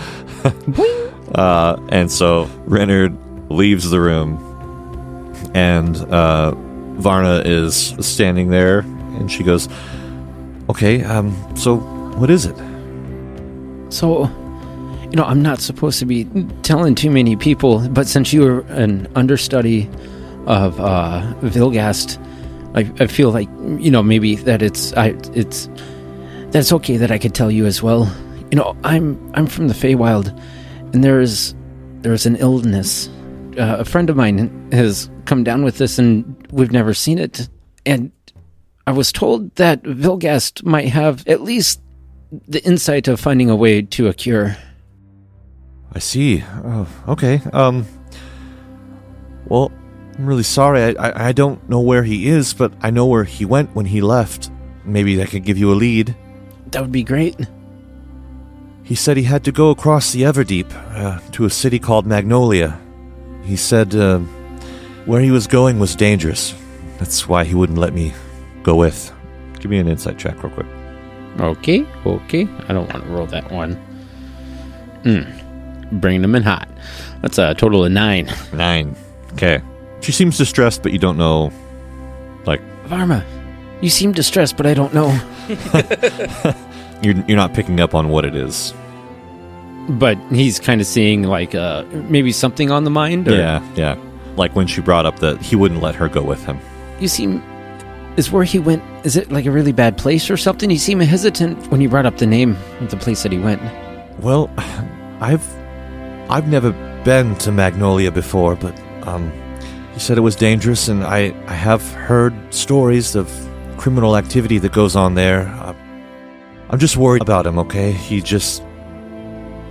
Uh, and so Reynard leaves the room, and uh, Varna is standing there, and she goes, "Okay, um, so what is it?" So, you know, I'm not supposed to be telling too many people, but since you were an understudy of uh, Vilgast, I, I feel like, you know, maybe that it's I it's that's okay that I could tell you as well. You know, I'm I'm from the Feywild, and there's there's an illness. Uh, a friend of mine has come down with this, and we've never seen it. And I was told that Vilgast might have at least the insight of finding a way to a cure. I see. Oh, okay. Um. Well, I'm really sorry. I, I I don't know where he is, but I know where he went when he left. Maybe that could give you a lead. That would be great. He said he had to go across the Everdeep uh, to a city called Magnolia. He said uh, where he was going was dangerous. That's why he wouldn't let me go with. Give me an insight check real quick. Okay, okay. I don't want to roll that one. Mm. Bringing them in hot. That's a total of nine. Nine. Okay. She seems distressed, but you don't know, like... Varma, you seem distressed, but I don't know. You're, you're not picking up on what it is. But he's kind of seeing, like, uh, maybe something on the mind? Or? Yeah, yeah. Like when she brought up that he wouldn't let her go with him. You seem... Is where he went... Is it like a really bad place or something? You seem hesitant when you brought up the name of the place that he went. Well, I've... I've never been to Magnolia before, but, um... he said it was dangerous, and I, I have heard stories of criminal activity that goes on there. Uh, I'm just worried about him, okay? He just...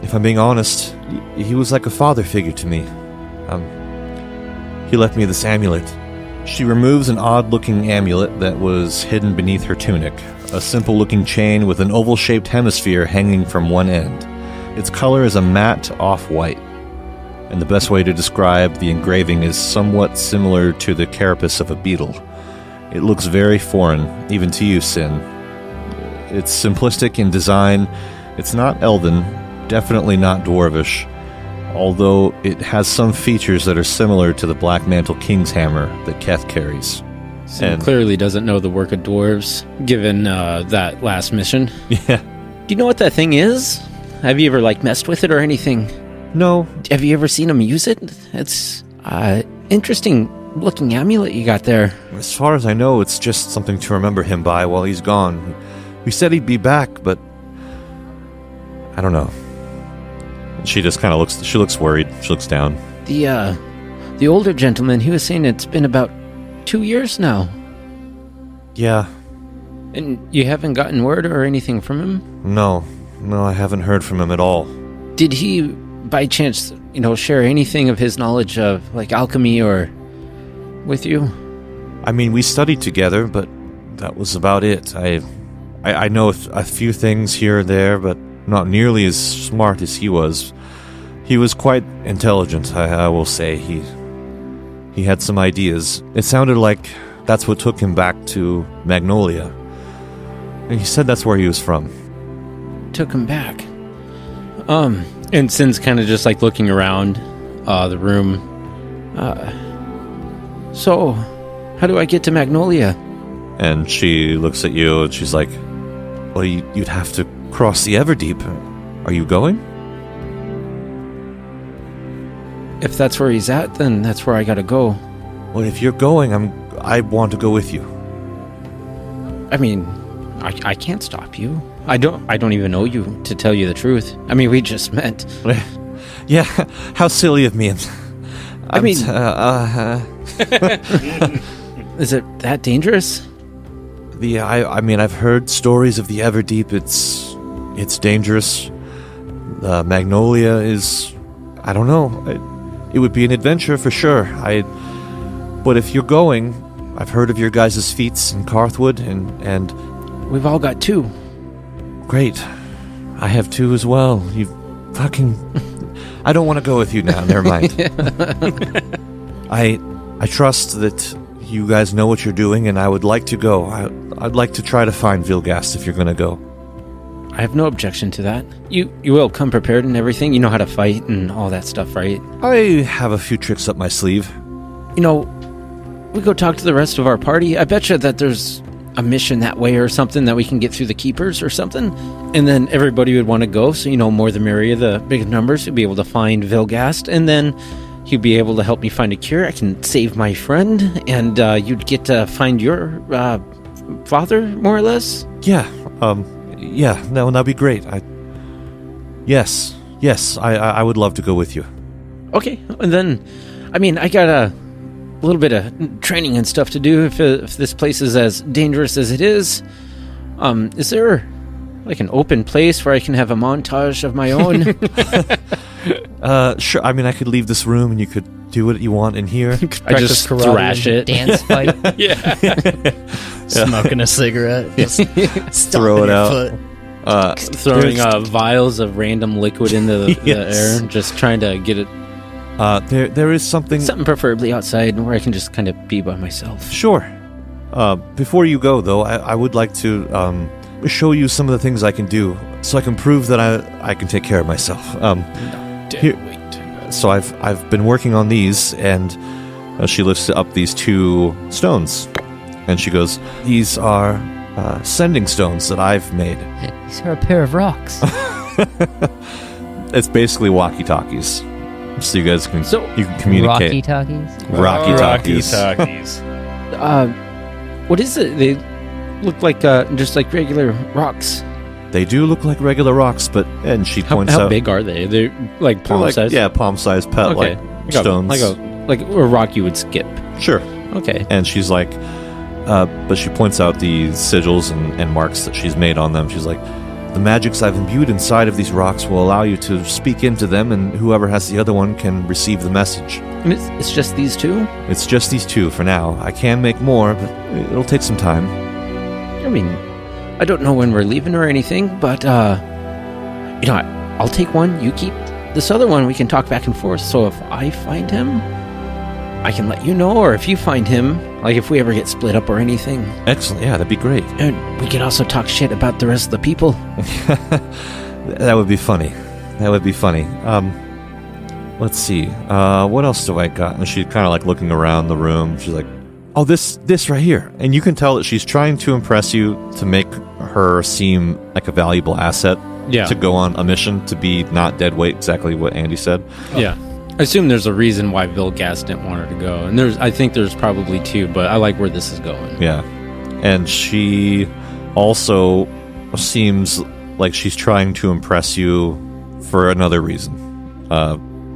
if I'm being honest, he, he was like a father figure to me. Um, he left me this amulet. She removes an odd-looking amulet that was hidden beneath her tunic, a simple-looking chain with an oval-shaped hemisphere hanging from one end. Its color is a matte off-white, and the best way to describe the engraving is somewhat similar to the carapace of a beetle. It looks very foreign, even to you, Sin. It's simplistic in design. It's not elven, definitely not dwarvish, although it has some features that are similar to the Black Mantle King's hammer that Keth carries. Sin And- clearly doesn't know the work of dwarves, given uh, that last mission. Yeah. Do you know what that thing is? Have you ever, like, messed with it or anything? No. Have you ever seen him use it? It's uh interesting looking amulet you got there. As far as I know, it's just something to remember him by while he's gone. We said he'd be back, but I don't know. She just kind of looks, she looks worried. She looks down. The uh the older gentleman, he was saying it's been about two years now. Yeah. And you haven't gotten word or anything from him? No. No, I haven't heard from him at all. Did he, by chance, you know, share anything of his knowledge of, like, alchemy or with you? I mean, we studied together, but that was about it. I I, I know a, f- a few things here and there, but not nearly as smart as he was. He was quite intelligent, I, I will say. He he had some ideas. It sounded like that's what took him back to Magnolia. And he said that's where he was from. Took him back. Um, and Sin's kind of just like looking around uh, the room. Uh, so, how do I get to Magnolia? And she looks at you and she's like, well, you, you'd have to cross the Everdeep. Are you going? If that's where he's at, then that's where I gotta go. Well, if you're going, I'm. I want to go with you. I mean, I, I can't stop you. I don't. I don't even know you, to tell you the truth. I mean, we just met. Yeah, how silly of me. I'm, I mean- uh, uh, Is it that dangerous? the I. I mean, I've heard stories of the Everdeep. It's, it's dangerous. Uh, Magnolia is. I don't know. It, it would be an adventure for sure. I. But if you're going, I've heard of your guys' feats in Karthwood, and and We've all got two. great. I have two as well. You fucking. I don't want to go with you now. Never mind. I I trust that you guys know what you're doing, and I would like to go. I, I'd like to try to find Vilgast if you're going to go. I have no objection to that. You you will come prepared and everything. You know how to fight and all that stuff, right? I have a few tricks up my sleeve. You know, we go talk to the rest of our party. I bet you that there's a mission that way or something that we can get through the keepers or something. And then everybody would want to go. So, you know, more the merrier, the bigger numbers. You'd be able to find Vilgast. And then you'd be able to help me find a cure. I can save my friend. And uh, you'd get to find your uh, father, more or less. Yeah, um, yeah, no, that'd be great. I, yes, yes, I, I, I would love to go with you. Okay. And then, I mean, I got a little bit of training and stuff to do if, if this place is as dangerous as it is. Um, is there like an open place where I can have a montage of my own? Uh, sure. I mean, I could leave this room and you could do what you want in here. I just karate thrash and it. Dance fight. Smoking a cigarette. Just Throw it stomping your out. foot. Uh, Throwing there's- uh, vials of random liquid into the, the Yes. air, just trying to get it uh, there, there is something. something preferably outside where I can just kind of be by myself. Sure. Uh, before you go, though, I, I would like to um, show you some of the things I can do, so I can prove that I I can take care of myself. Um, here, so I've I've been working on these, and uh, she lifts up these two stones, and she goes, "These are uh, sending stones that I've made." These are a pair of rocks. It's basically walkie-talkies, so you guys can So- you can communicate. Rocky talkies. Rocky talkies. talkies. Uh, what is it? They look like uh, just like regular rocks. They do look like regular rocks, but and she How, points how out big are they? They're like they're palm like, size. yeah, palm-sized pet Okay. like Like a- stones. like a like a rock you would skip. Sure. Okay. And she's like, uh, but she points out the sigils and, and marks that she's made on them. She's like, the magics I've imbued inside of these rocks will allow you to speak into them, and whoever has the other one can receive the message. And it's, it's just these two? It's just these two for now. I can make more, but it'll take some time. I mean, I don't know when we're leaving or anything, but, uh, you know, I, I'll take one, you keep this other one, we can talk back and forth. So if I find him, I can let you know, or if you find him, like if we ever get split up or anything. Excellent, yeah, that'd be great. And we could also talk shit about the rest of the people. That would be funny. That would be funny. Um, let's see. Uh, what else do I got? And she's kind of like looking around the room. She's like, oh, this this right here. And you can tell that she's trying to impress you to make her seem like a valuable asset. Yeah. To go on a mission, to be not dead weight, exactly what Andy said. Yeah. I assume there's a reason why Vilgast didn't want her to go. And there's, I think there's probably two, but I like where this is going. Yeah. And she also seems like she's trying to impress you for another reason. Uh,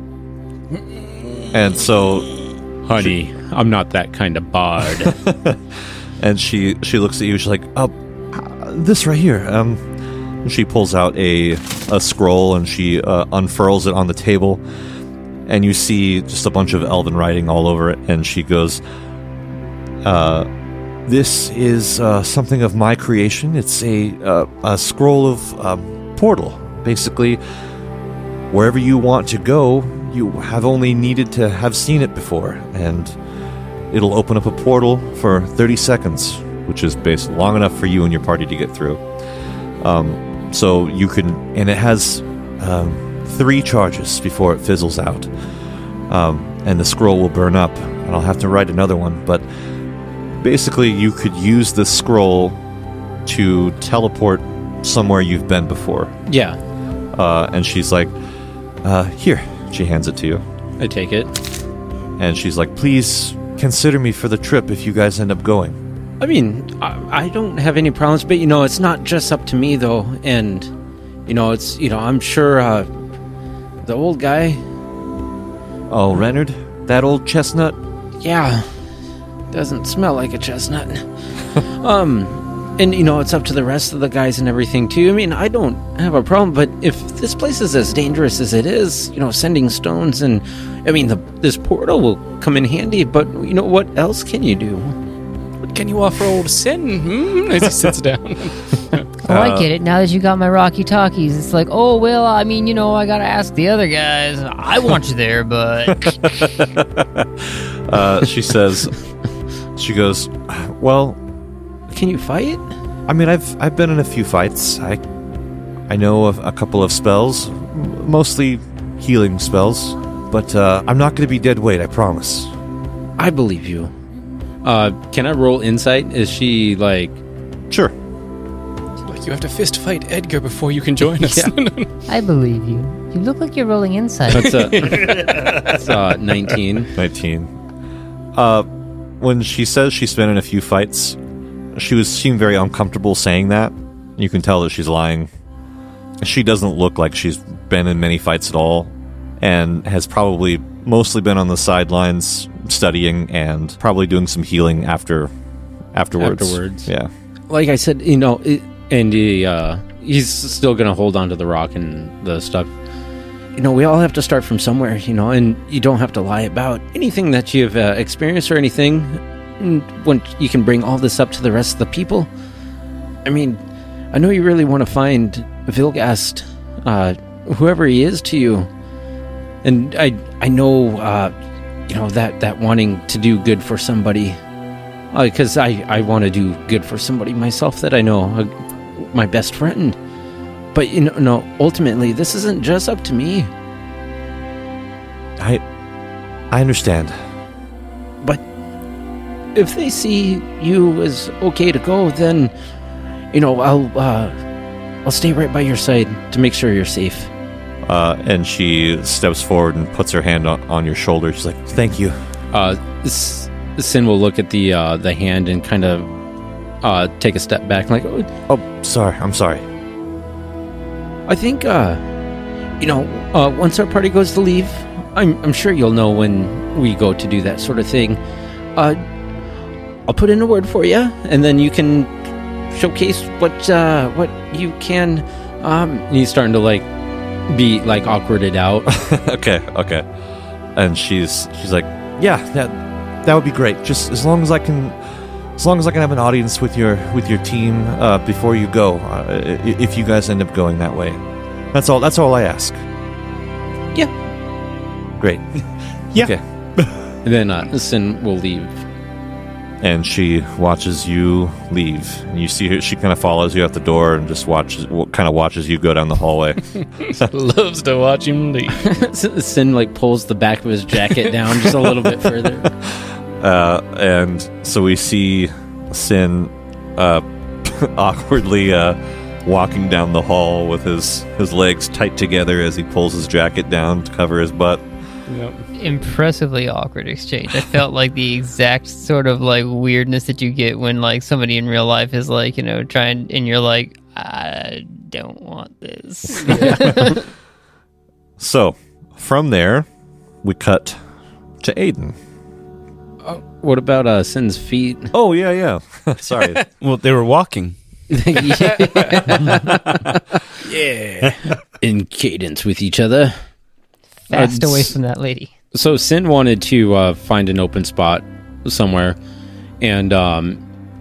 and so... Honey, she, I'm not that kind of bard. And she, she looks at you, she's like, oh, this right here. Um, she pulls out a, a scroll and she uh, unfurls it on the table. And you see just a bunch of elven writing all over it, and she goes, uh, this is uh, something of my creation. It's a, uh, a scroll of um, portal. Basically, wherever you want to go, you have only needed to have seen it before, and it'll open up a portal for thirty seconds, which is basically long enough for you and your party to get through. Um, so you can, and it has... Um, three charges before it fizzles out. Um, and the scroll will burn up, and I'll have to write another one. But basically, you could use the scroll to teleport somewhere you've been before. Yeah. Uh, and she's like, uh, here. She hands it to you. I take it. And she's like, please consider me for the trip if you guys end up going. I mean, I, I don't have any problems, but, you know, it's not just up to me, though. And, you know, it's, you know, I'm sure... Uh, The old guy. Oh, Renard? That old chestnut? Yeah. Doesn't smell like a chestnut. um, and, you know, it's up to the rest of the guys and everything, too. I mean, I don't have a problem, but if this place is as dangerous as it is, you know, sending stones and... I mean, the, this portal will come in handy, but, you know, what else can you do? What can you offer old Sin? Hmm? As he sits down. Oh, I get it. Now that you got my Rocky Talkies, it's like, oh, well, I mean, you know, I gotta ask the other guys. I want you there, but... uh, she says, she goes, well... Can you fight? I mean, I've I've been in a few fights. I I know of a couple of spells, mostly healing spells, but uh, I'm not going to be dead weight, I promise. I believe you. Uh, can I roll insight? Is she, like... Sure. You have to fist fight Edgar before you can join us. Yeah. I believe you. You look like you're rolling insight. That's a, that's a nineteen. nineteen. Uh, when she says she's been in a few fights, she was seemed very uncomfortable saying that. You can tell that she's lying. She doesn't look like she's been in many fights at all, and has probably mostly been on the sidelines studying and probably doing some healing after afterwards. Afterwards. Yeah. Like I said, you know... It, And he, uh, he's still going to hold on to the rock and the stuff. You know, we all have to start from somewhere, you know, and you don't have to lie about anything that you've uh, experienced or anything. And when you can bring all this up to the rest of the people. I mean, I know you really want to find Vilgast, uh, whoever he is to you. And I I know, uh, you know, that, that wanting to do good for somebody. Because uh, I, I want to do good for somebody myself that I know. Uh, my best friend. But, you know, no, ultimately, this isn't just up to me. I I understand. But if they see you as okay to go, then, you know, I'll, uh, I'll stay right by your side to make sure you're safe. Uh, and she steps forward and puts her hand on, on your shoulder. She's like, thank you. Uh, S- Sin will look at the, uh, the hand and kind of, uh, take a step back, like, oh, Oh, sorry. I'm sorry. I think, uh, you know, uh, once our party goes to leave, I'm, I'm sure you'll know when we go to do that sort of thing. Uh, I'll put in a word for you, and then you can showcase what, uh, what you can Um, and he's starting to like be like awkwarded out. okay, okay. And she's she's like, yeah, that that would be great. Just as long as I can, as long as I can have an audience with your with your team uh, before you go. Uh, if you guys end up going that way, that's all. That's all I ask. Yeah. Great. Yeah. Okay. And then uh, Sin will leave. And she watches you leave. And you see her, she kind of follows you out the door and just watches, kind of watches you go down the hallway. Loves to watch him leave. Sin like pulls the back of his jacket down just a little bit further. Uh, and so we see Sin uh, awkwardly uh, walking down the hall with his, his legs tight together as he pulls his jacket down to cover his butt. Yep. Impressively awkward exchange. I felt like the exact sort of like weirdness that you get when like somebody in real life is like, you know, trying, and you're like, I don't want this. So from there, we cut to Aiden. What about uh, Sin's feet? Oh, yeah, yeah. Sorry. Well, they were walking. Yeah. In cadence with each other. Fast Uh, away from that lady. So Sin wanted to uh, find an open spot somewhere and um,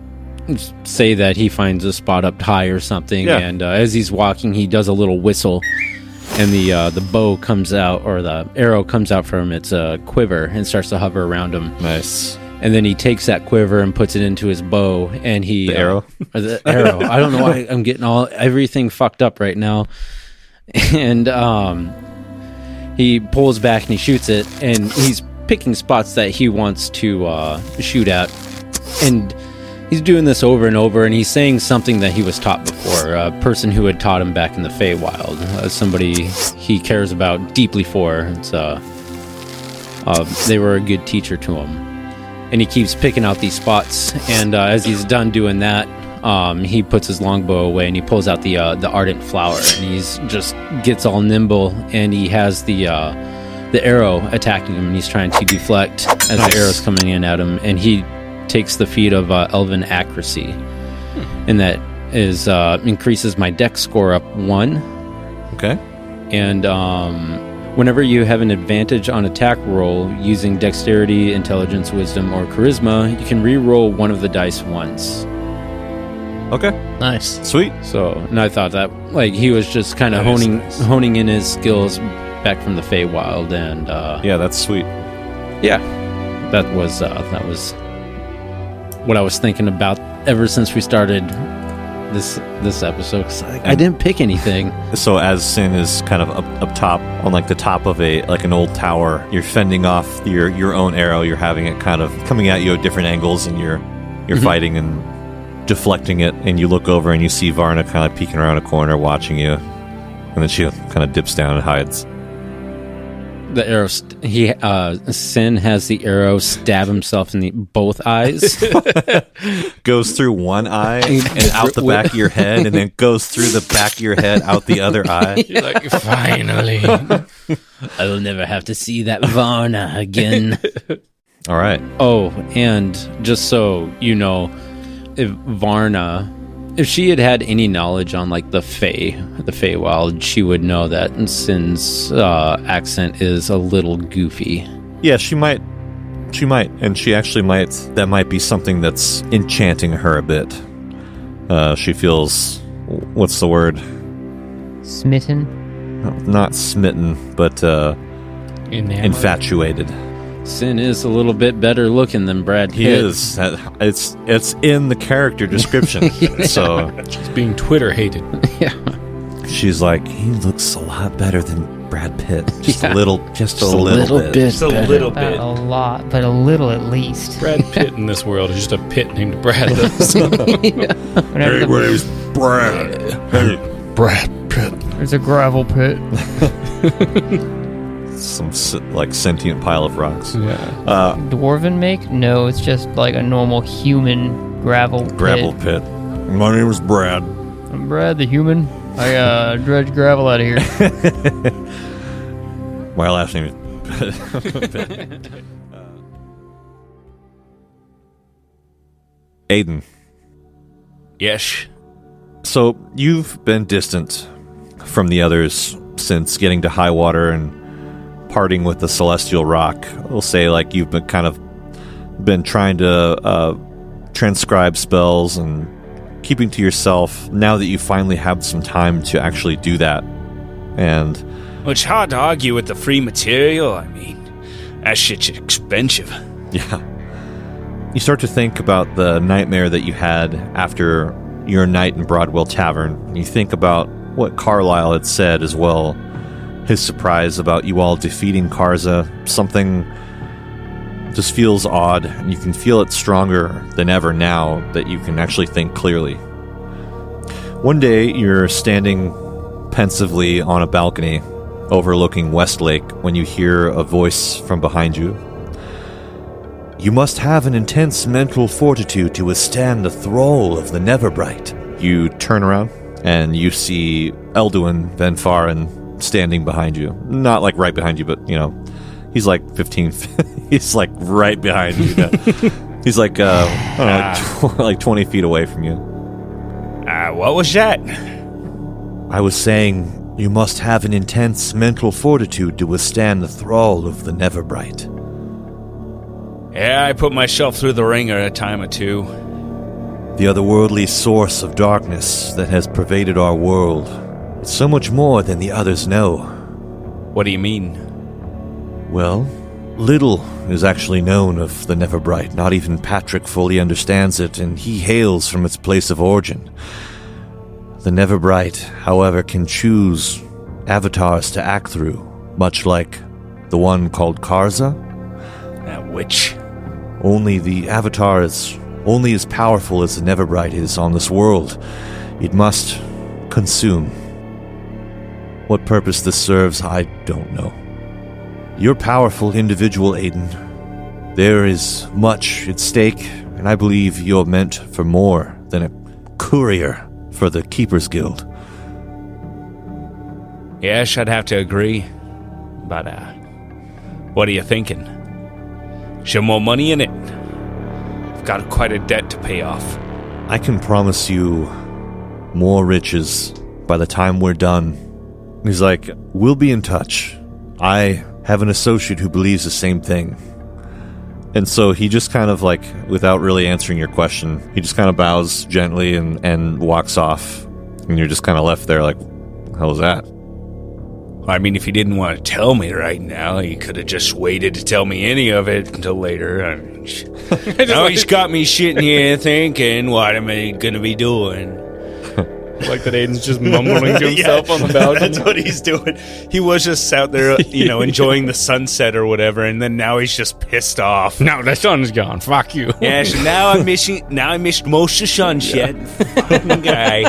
say that he finds a spot up high or something. Yeah. And uh, as he's walking, he does a little whistle, and the uh, the bow comes out, or the arrow comes out from its uh, quiver and starts to hover around him. Nice. And then he takes that quiver and puts it into his bow, and he The uh, arrow? or the arrow. I don't know why I'm getting all everything fucked up right now. And um, he pulls back and he shoots it, and he's picking spots that he wants to uh, shoot at, and he's doing this over and over, and he's saying something that he was taught before, a person who had taught him back in the Feywild, uh, somebody he cares about deeply for. It's uh, uh, they were a good teacher to him. And he keeps picking out these spots, and uh, as he's done doing that, um, he puts his longbow away and he pulls out the uh, the ardent flower, and he's just gets all nimble, and he has the uh, the arrow attacking him, and he's trying to deflect as Nice. the arrow's coming in at him, and he takes the feat of uh, elven accuracy, and that is uh, increases my dex score up one, Okay. and um, whenever you have an advantage on attack roll using dexterity, intelligence, wisdom, or charisma, you can re-roll one of the dice once. Okay. Nice. Sweet. So, and I thought that, like, he was just kind of That is honing nice. honing in his skills back from the Feywild, and uh, Yeah, that's sweet. yeah, that was uh, that was what I was thinking about ever since we started this this episode. 'Cause I, I didn't pick anything. So as Sin is kind of up, up top on like the top of a like an old tower, you're fending off your your own arrow. You're having it kind of coming at you at different angles, and you're you're Mhm. fighting and deflecting it. And you look over and you see Varna kind of peeking around a corner, watching you. And then she kind of dips down and hides. The arrow, st- he uh, Sin has the arrow stab himself in the both eyes. Goes through one eye and out the back of your head, and then goes through the back of your head out the other eye. You're like, finally. I will never have to see that Varna again. All right. Oh, and just so you know, if Varna, if she had had any knowledge on like the Fey, the Feywild, she would know that Sin's uh, accent is a little goofy. Yeah, she might. She might, and she actually might. That might be something that's enchanting her a bit. Uh, she feels, what's the word? Smitten. Not smitten, but uh, Enamored. infatuated. Sin is a little bit better looking than Brad Pitt. He is. That- It's it's in the character description. So She's being Twitter hated. she's like, he looks a lot better than Brad Pitt. Just Yeah. a little, just, Just a little, bit. Just a little Not bit. a lot, but a little at least. Brad Pitt in this world is just a pit named Brad. Whenever the- Anyways, Brad. Hey, Brad Pitt. there's a gravel pit. some s- like sentient pile of rocks. Yeah. Uh, Dwarven make? No, it's just like a normal human gravel pit. gravel pit. My name is Brad. I'm Brad the human. I uh, dredge gravel out of here. My last name is Aiden. Yes. So you've been distant from the others since getting to high water and parting with the Celestial Rock. We'll say like you've been kind of been trying to uh, transcribe spells and keeping to yourself. Now that you finally have some time to actually do that, and well, it's hard to argue with the free material. I mean, that shit's expensive. Yeah. You start to think about the nightmare that you had after your night in Broadwell Tavern. And you think about what Carlisle had said as well. His surprise about you all defeating Karza. Something just feels odd, and you can feel it stronger than ever now that you can actually think clearly. One day, you're standing pensively on a balcony overlooking Westlake when you hear a voice from behind you. You must have an intense mental fortitude to withstand the thrall of the Neverbright. You turn around, and you see Elduin Van Faren standing behind you. Not like right behind you, but, you know, he's like fifteen he's like right behind you. He's like, uh, I don't know, like, like twenty feet away from you. Uh, what was that? I was saying, you must have an intense mental fortitude to withstand the thrall of the Neverbright. Yeah, I put myself through the ringer a time or two. The otherworldly source of darkness that has pervaded our world. It's so much more than the others know. What do you mean? Well, little is actually known of the Neverbright. Not even Patrick fully understands it, and he hails from its place of origin. The Neverbright, however, can choose avatars to act through, much like the one called Karza. That witch. Only the avatar is only as powerful as the Neverbright is on this world. It must consume. What purpose this serves, I don't know. You're powerful individual, Aiden. There is much at stake, and I believe you're meant for more than a courier for the Keepers Guild. Yes, I'd have to agree. But, uh, what are you thinking? Show more money in it? I've got quite a debt to pay off. I can promise you more riches by the time we're done. He's like, we'll be in touch. I have an associate who believes the same thing. And so he just kind of like, without really answering your question, he just kind of bows gently and, and walks off. And you're just kind of left there like, how was that? I mean, if he didn't want to tell me right now, he could have just waited to tell me any of it until later. I mean, now he's got me sitting here thinking, what am I going to be doing? Like that Aiden's just mumbling to himself yeah, on the balcony. That's what he's doing. He was just out there, you know, enjoying the sunset or whatever, and then now he's just pissed off. No, the sun's gone. Fuck you. Yeah, so now I'm missing. Now I missed most of sunset. Yeah. Fucking guy.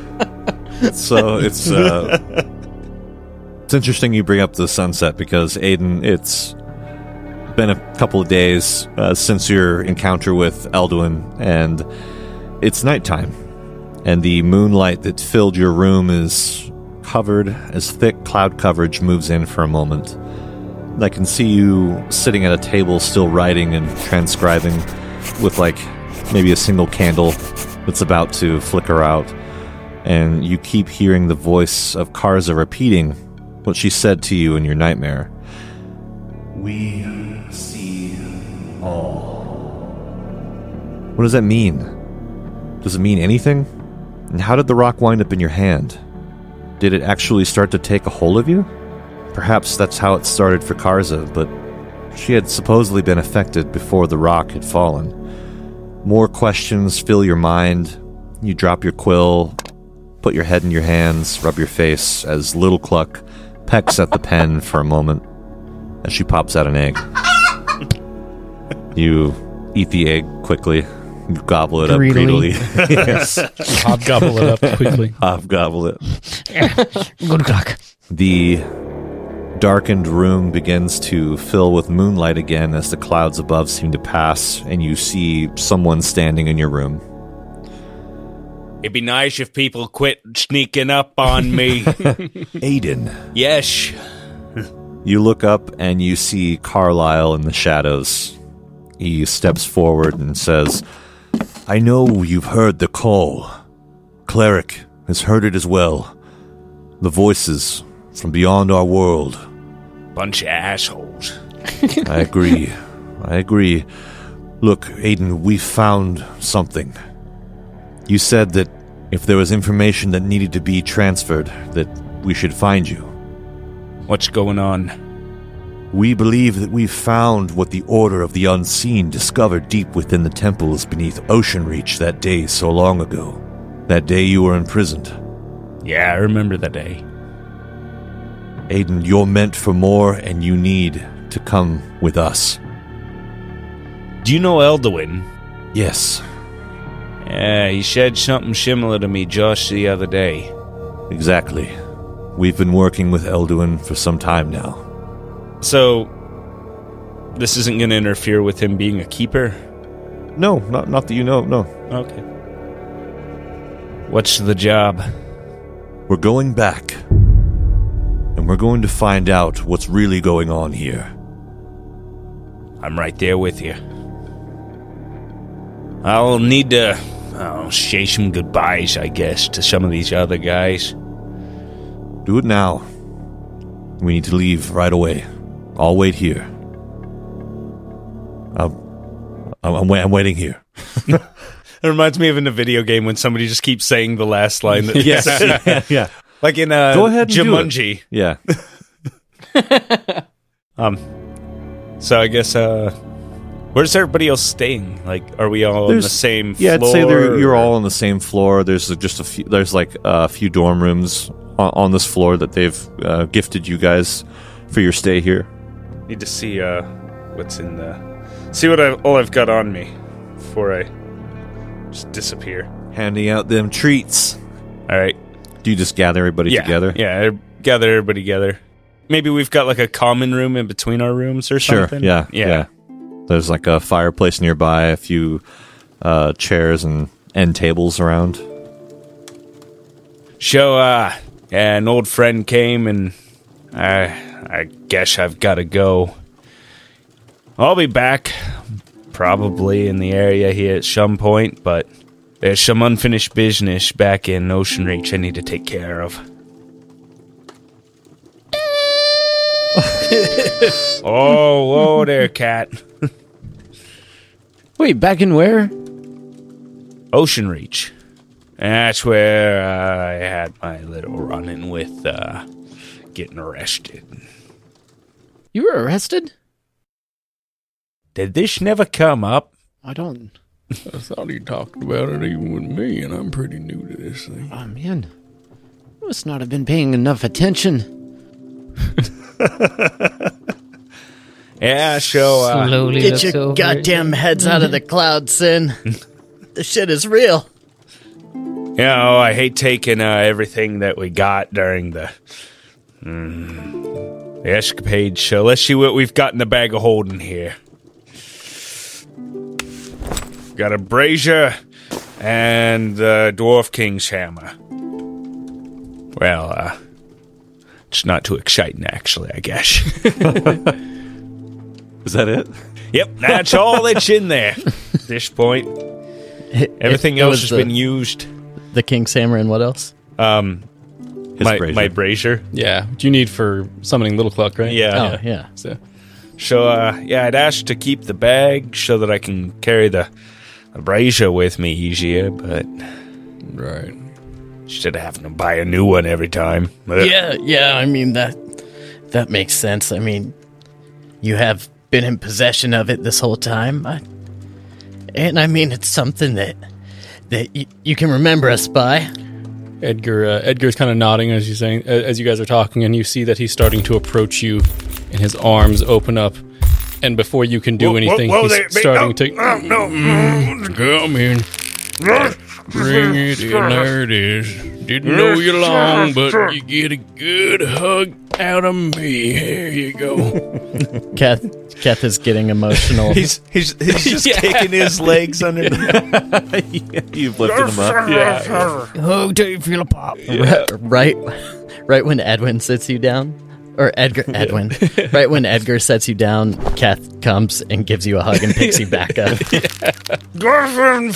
So it's uh, it's interesting you bring up the sunset because Aiden, it's been a couple of days uh, since your encounter with Elduin, and it's nighttime. And the moonlight that filled your room is covered as thick cloud coverage moves in for a moment. And I can see you sitting at a table still writing and transcribing with like maybe a single candle that's about to flicker out. And you keep hearing the voice of Karza repeating what she said to you in your nightmare. We see all. What does that mean? Does it mean anything? And how did the rock wind up in your hand? Did it actually start to take a hold of you? Perhaps that's how it started for Karza, but she had supposedly been affected before the rock had fallen. More questions fill your mind. You drop your quill, put your head in your hands, rub your face as Little Cluck pecks at the pen for a moment as she pops out an egg. You eat the egg quickly. You gobble it Greedily. up greedily. Yes. Hobgobble it up quickly. Hobgobble it. Good clock. The darkened room begins to fill with moonlight again as the clouds above seem to pass, and you see someone standing in your room. It'd be nice if people quit sneaking up on me. Aiden. Yes. You look up and you see Carlisle in the shadows. He steps forward and says, I know you've heard the call. Cleric has heard it as well. The voices from beyond our world. Bunch of assholes. I agree. I agree. Look, Aiden, we found something. You said that if there was information that needed to be transferred, that we should find you. What's going on? We believe that we found what the Order of the Unseen discovered deep within the temples beneath Oceanreach that day so long ago. That day you were imprisoned. Yeah, I remember that day. Aiden, you're meant for more, and you need to come with us. Do you know Elduin? Yes. Yeah, he said something similar to me just the other day. Exactly. We've been working with Elduin for some time now. So, this isn't going to interfere with him being a keeper? No, not not that you know, no. Okay. What's the job? We're going back. And we're going to find out what's really going on here. I'm right there with you. I'll need to oh, say some goodbyes, I guess, to some of these other guys. Do it now. We need to leave right away. I'll wait here. I'm, I'm, I'm waiting here. It reminds me of in a video game when somebody just keeps saying the last line. That yes, yeah, yeah. Like in uh, Go ahead and Jumanji. Do it. Yeah. um. So I guess, uh, where's everybody else staying? Like, are we all There's, on the same yeah, floor? I'd say they're, you're all on the same floor. There's just a few, there's like a few dorm rooms on, on this floor that they've uh, gifted you guys for your stay here. Need to see uh, what's in the... See what I, all I've got on me before I just disappear. Handing out them treats. All right. Do you just gather everybody yeah, together? Yeah, gather everybody together. Maybe we've got like a common room in between our rooms or Sure, something. yeah, yeah. yeah. There's like a fireplace nearby, a few uh, chairs and end tables around. So, uh, yeah, an old friend came and I, I guess I've got to go. I'll be back, probably in the area here at some point, but there's some unfinished business back in Oceanreach I need to take care of. Oh, whoa there, cat. Wait, back in where? Oceanreach. That's where uh, I had my little run-in with uh, getting arrested. You were arrested? Did this never come up? I don't... I thought he talked about it even with me, and I'm pretty new to this thing. Oh, man. I must not have been paying enough attention. Yeah, so... Uh, Slowly Get looks your over. goddamn heads out of the clouds, Sin. This shit is real. You know, I hate taking uh, everything that we got during the, mm, the escapade, so let's see what we've got in the bag of holding here. Got a brazier and the Dwarf King's hammer. Well, uh, it's not too exciting, actually, I guess. Is that it? Yep, that's all that's in there at this point. Everything It- it else was has the- been used. The King's Hammer and what else? Um, His my, brazier. my brazier. Yeah, what you need for summoning Little Cluck, right? Yeah. Oh, yeah. So, So, uh, yeah, I'd asked to keep the bag so that I can carry the, the brazier with me easier, but right. instead of having to buy a new one every time. Ugh. Yeah, yeah, I mean, that that makes sense. I mean, you have been in possession of it this whole time. I, and I mean, it's something that that y- you can remember us by. Edgar, uh, Edgar's kind of nodding as you saying, as you guys are talking, and you see that he's starting to approach you, and his arms open up, and before you can do Whoa, anything, whoa, whoa, he's there, starting no, to no, no. Mm, come in, bring it in. There it is. Didn't know you long, but you get a good hug out of me. Here you go. Kath, Kath is getting emotional. He's he's he's just kicking his legs under. You've lifted him up. Yeah. Oh, do you feel a pop? right, right, right when Edwin sits you down, or Edgar, Edwin, right when Edgar sets you down, Kath comes and gives you a hug and picks you back up.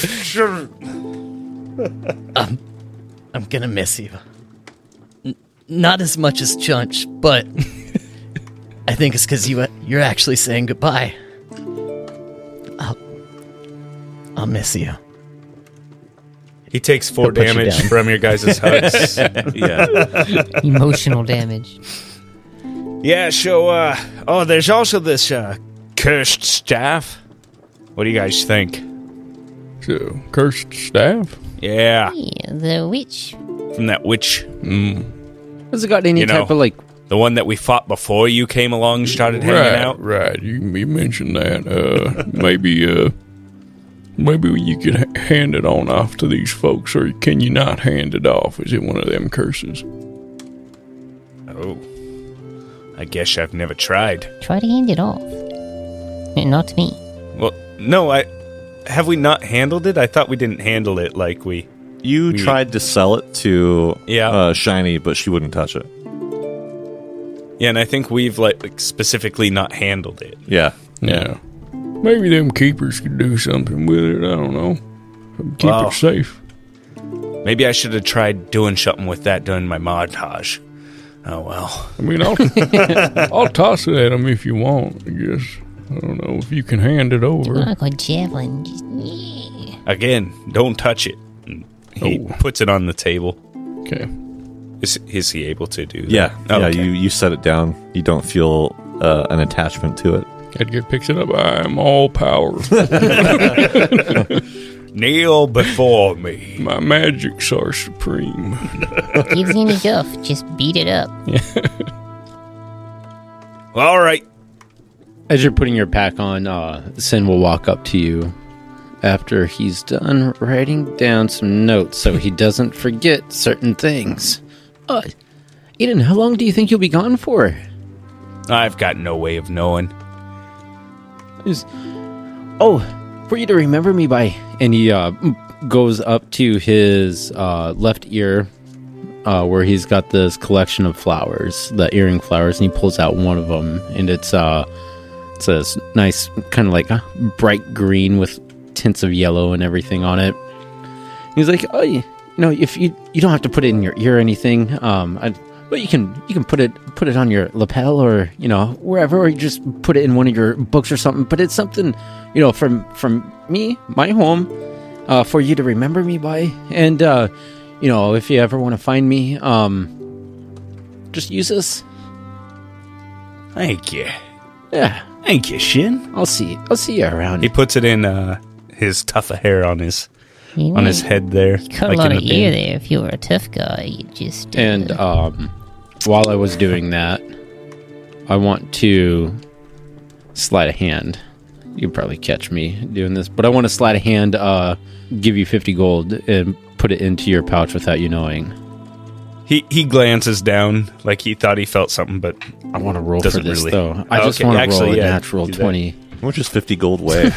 um, I'm gonna miss you. N- not as much as Chunch, but I think it's because you, you're actually saying goodbye. I'll, I'll miss you. He takes four He'll put you damage down. from your guys' hugs. Yeah. Emotional damage. Yeah, so, uh, oh, there's also this, uh, cursed staff. What do you guys think? So, cursed staff? Yeah, Yeah, the witch. from that witch. Mm. Has it got any You know, type of like? The one that we fought before you came along and started hanging Right, out? right. You, you mentioned that. Uh, maybe, uh, maybe you could ha- hand it on off to these folks, or can you not hand it off? Is it one of them curses? Oh. I guess I've never tried. Try to hand it off. Eh, Not to me. Well, no, I... Have we not handled it? I thought we didn't handle it like we... You we- tried to sell it to Yeah. uh, Shiny, but she wouldn't touch it. Yeah, and I think we've, like, like, specifically not handled it. Yeah. Yeah. Maybe them keepers could do something with it. I don't know. Keep Wow. it safe. Maybe I should have tried doing something with that during my montage. Oh, well. I mean, I'll, I'll toss it at them if you want, I guess. I don't know if you can hand it over. Like a javelin. Just, yeah. Again, don't touch it. And he Oh. puts it on the table. Okay. Is, is he able to do that? Yeah. Oh, yeah, okay. you, you set it down. You don't feel uh, an attachment to it. Edgar picks it up. I am all powerful. Kneel before me. My magics are supreme. Gives you any guff. Just beat it up. All right. As you're putting your pack on, uh, Sin will walk up to you after he's done writing down some notes so he doesn't forget certain things. Uh, Eden, how long do you think you'll be gone for? I've got no way of knowing. Is- oh, for you to remember me by. And he uh, goes up to his uh, left ear uh, where he's got this collection of flowers, the earring flowers, and he pulls out one of them. And it's, uh, it's a s- nice, kind of like a bright green with tints of yellow and everything on it. He's like, oh, you, you know, if you you don't have to put it in your ear or anything, um, I, but you can you can put it put it on your lapel or you know wherever, or you just put it in one of your books or something. But it's something, you know, from from me, my home, uh, for you to remember me by. And uh, you know, if you ever want to find me, um, just use this. Thank you. Yeah, Thank you, Shin. I'll see. I'll see you around. He puts it in uh, his tuft of hair on his You on know, his head there. cut like a lot in of the ear bin. there. If you were a tough guy, you just. Uh, And um, while I was doing that, I want to slide a hand. You can probably catch me doing this, but I want to slide a hand, uh, give you fifty gold, and put it into your pouch without you knowing. He he glances down like he thought he felt something, but I want to roll for Doesn't this, really. though. I just Okay, want to actually, roll a yeah, natural do that. twenty. How much is fifty gold weigh?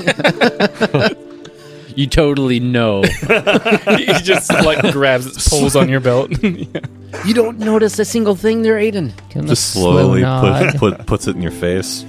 You totally know. He just like grabs it, pulls on your belt. You don't notice a single thing there, Aiden. give him a Just slow slowly nod. put, put, puts it in your face.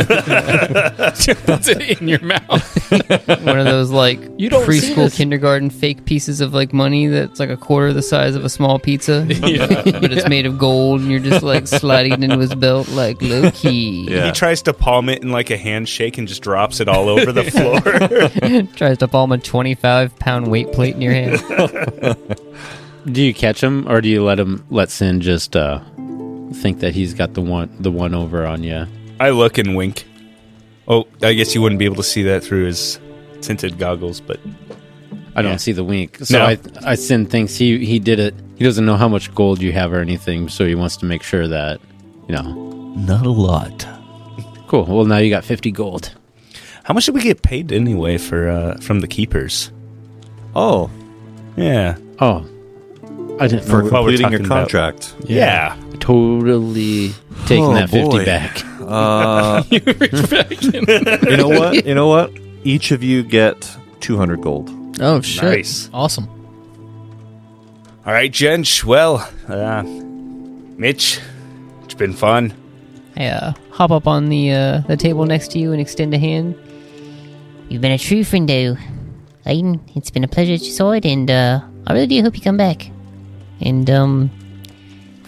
Puts it in your mouth. One of those like You don't see preschool, this. kindergarten fake pieces of like money that's like a quarter the size of a small pizza, but it's made of gold, and you're just like sliding it into his belt like low key. Yeah. he tries to palm it in like a handshake and just drops it all over the floor. Tries to palm a twenty-five pound weight plate in your hand. Do you catch him, or do you let him let Sin just uh, think that he's got the one the one over on you? I look and wink. Oh, I guess you wouldn't be able to see that through his tinted goggles, but I don't Yeah. see the wink. So No. I, I Sin thinks he, he did it. He doesn't know how much gold you have or anything, so he wants to make sure that, you know. not a lot. Cool. Well, now you got fifty gold. How much did we get paid anyway for uh, from the keepers? Oh, Yeah, Oh. I didn't for know. While we're completing your talking about- contract. yeah. Totally taking Oh, that fifty boy. back. Uh, you know what? You know what? Each of you get two hundred gold. Oh, shit. Nice. Awesome. All right, gents. Well, uh, Mitch, it's been fun. I uh, hop up on the uh, the table next to you and extend a hand. You've been a true friendo, Aiden. It's been a pleasure at your side, and uh, I really do hope you come back. And um,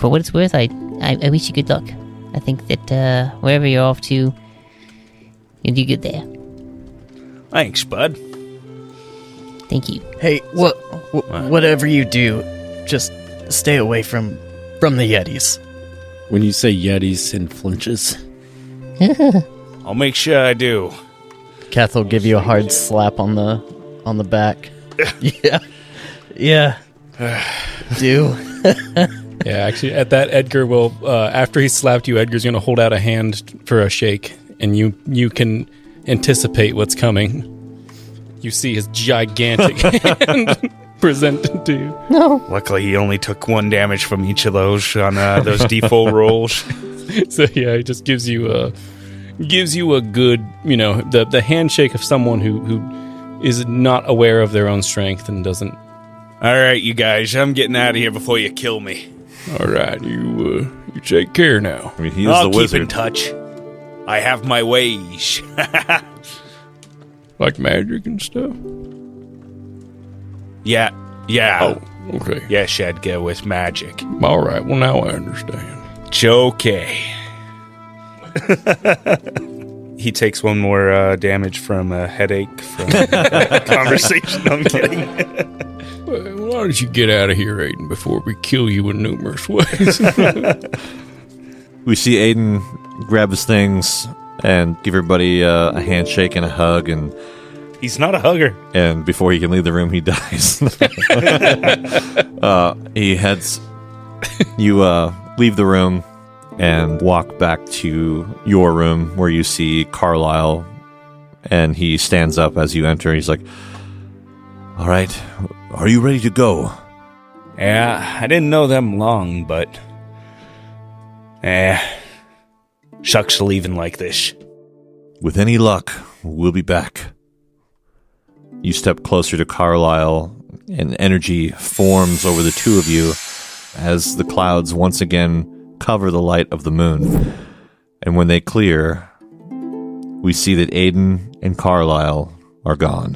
for what it's worth, I, I, I wish you good luck. I think that uh, wherever you're off to, you'll do good there. Thanks, bud. Thank you. Hey, what, wh- whatever you do, just stay away from from the Yetis. When you say Yetis, Sin flinches. I'll make sure I do. Kath will give you a hard slap on the on the back. yeah, yeah. do. Yeah, actually, at that, Edgar will, uh, after he slapped you, Edgar's going to hold out a hand for a shake, and you you can anticipate what's coming. You see his gigantic hand presented to you. No. Luckily, he only took one damage from each of those on uh, those default rolls. So yeah, it just gives you a gives you a good, you know, the the handshake of someone who who is not aware of their own strength and doesn't. All right, you guys, I'm getting out of here before you kill me. All right, you uh, you take care now. I mean, he is I'll the wizard. keep in touch. I have my ways. Like magic and stuff? yeah, yeah. Oh, okay. Yes, Edgar, with magic. All right, well, now I understand. It's okay. He takes one more uh, damage from a headache from conversation. I'm kidding. Well, why don't you get out of here, Aiden, before we kill you in numerous ways? We see Aiden grab his things and give everybody uh, a handshake and a hug, and He's not a hugger. and before he can leave the room, he dies. uh, he heads. You uh, leave the room and walk back to your room, where you see Carlisle, and he stands up as you enter. He's like, "All right, are you ready to go?" Yeah, I didn't know them long, but... Eh... Shucks leaving like this. With any luck, we'll be back. You step closer to Carlisle, and energy forms over the two of you as the clouds once again cover the light of the moon. And when they clear, we see that Aiden and Carlisle are gone.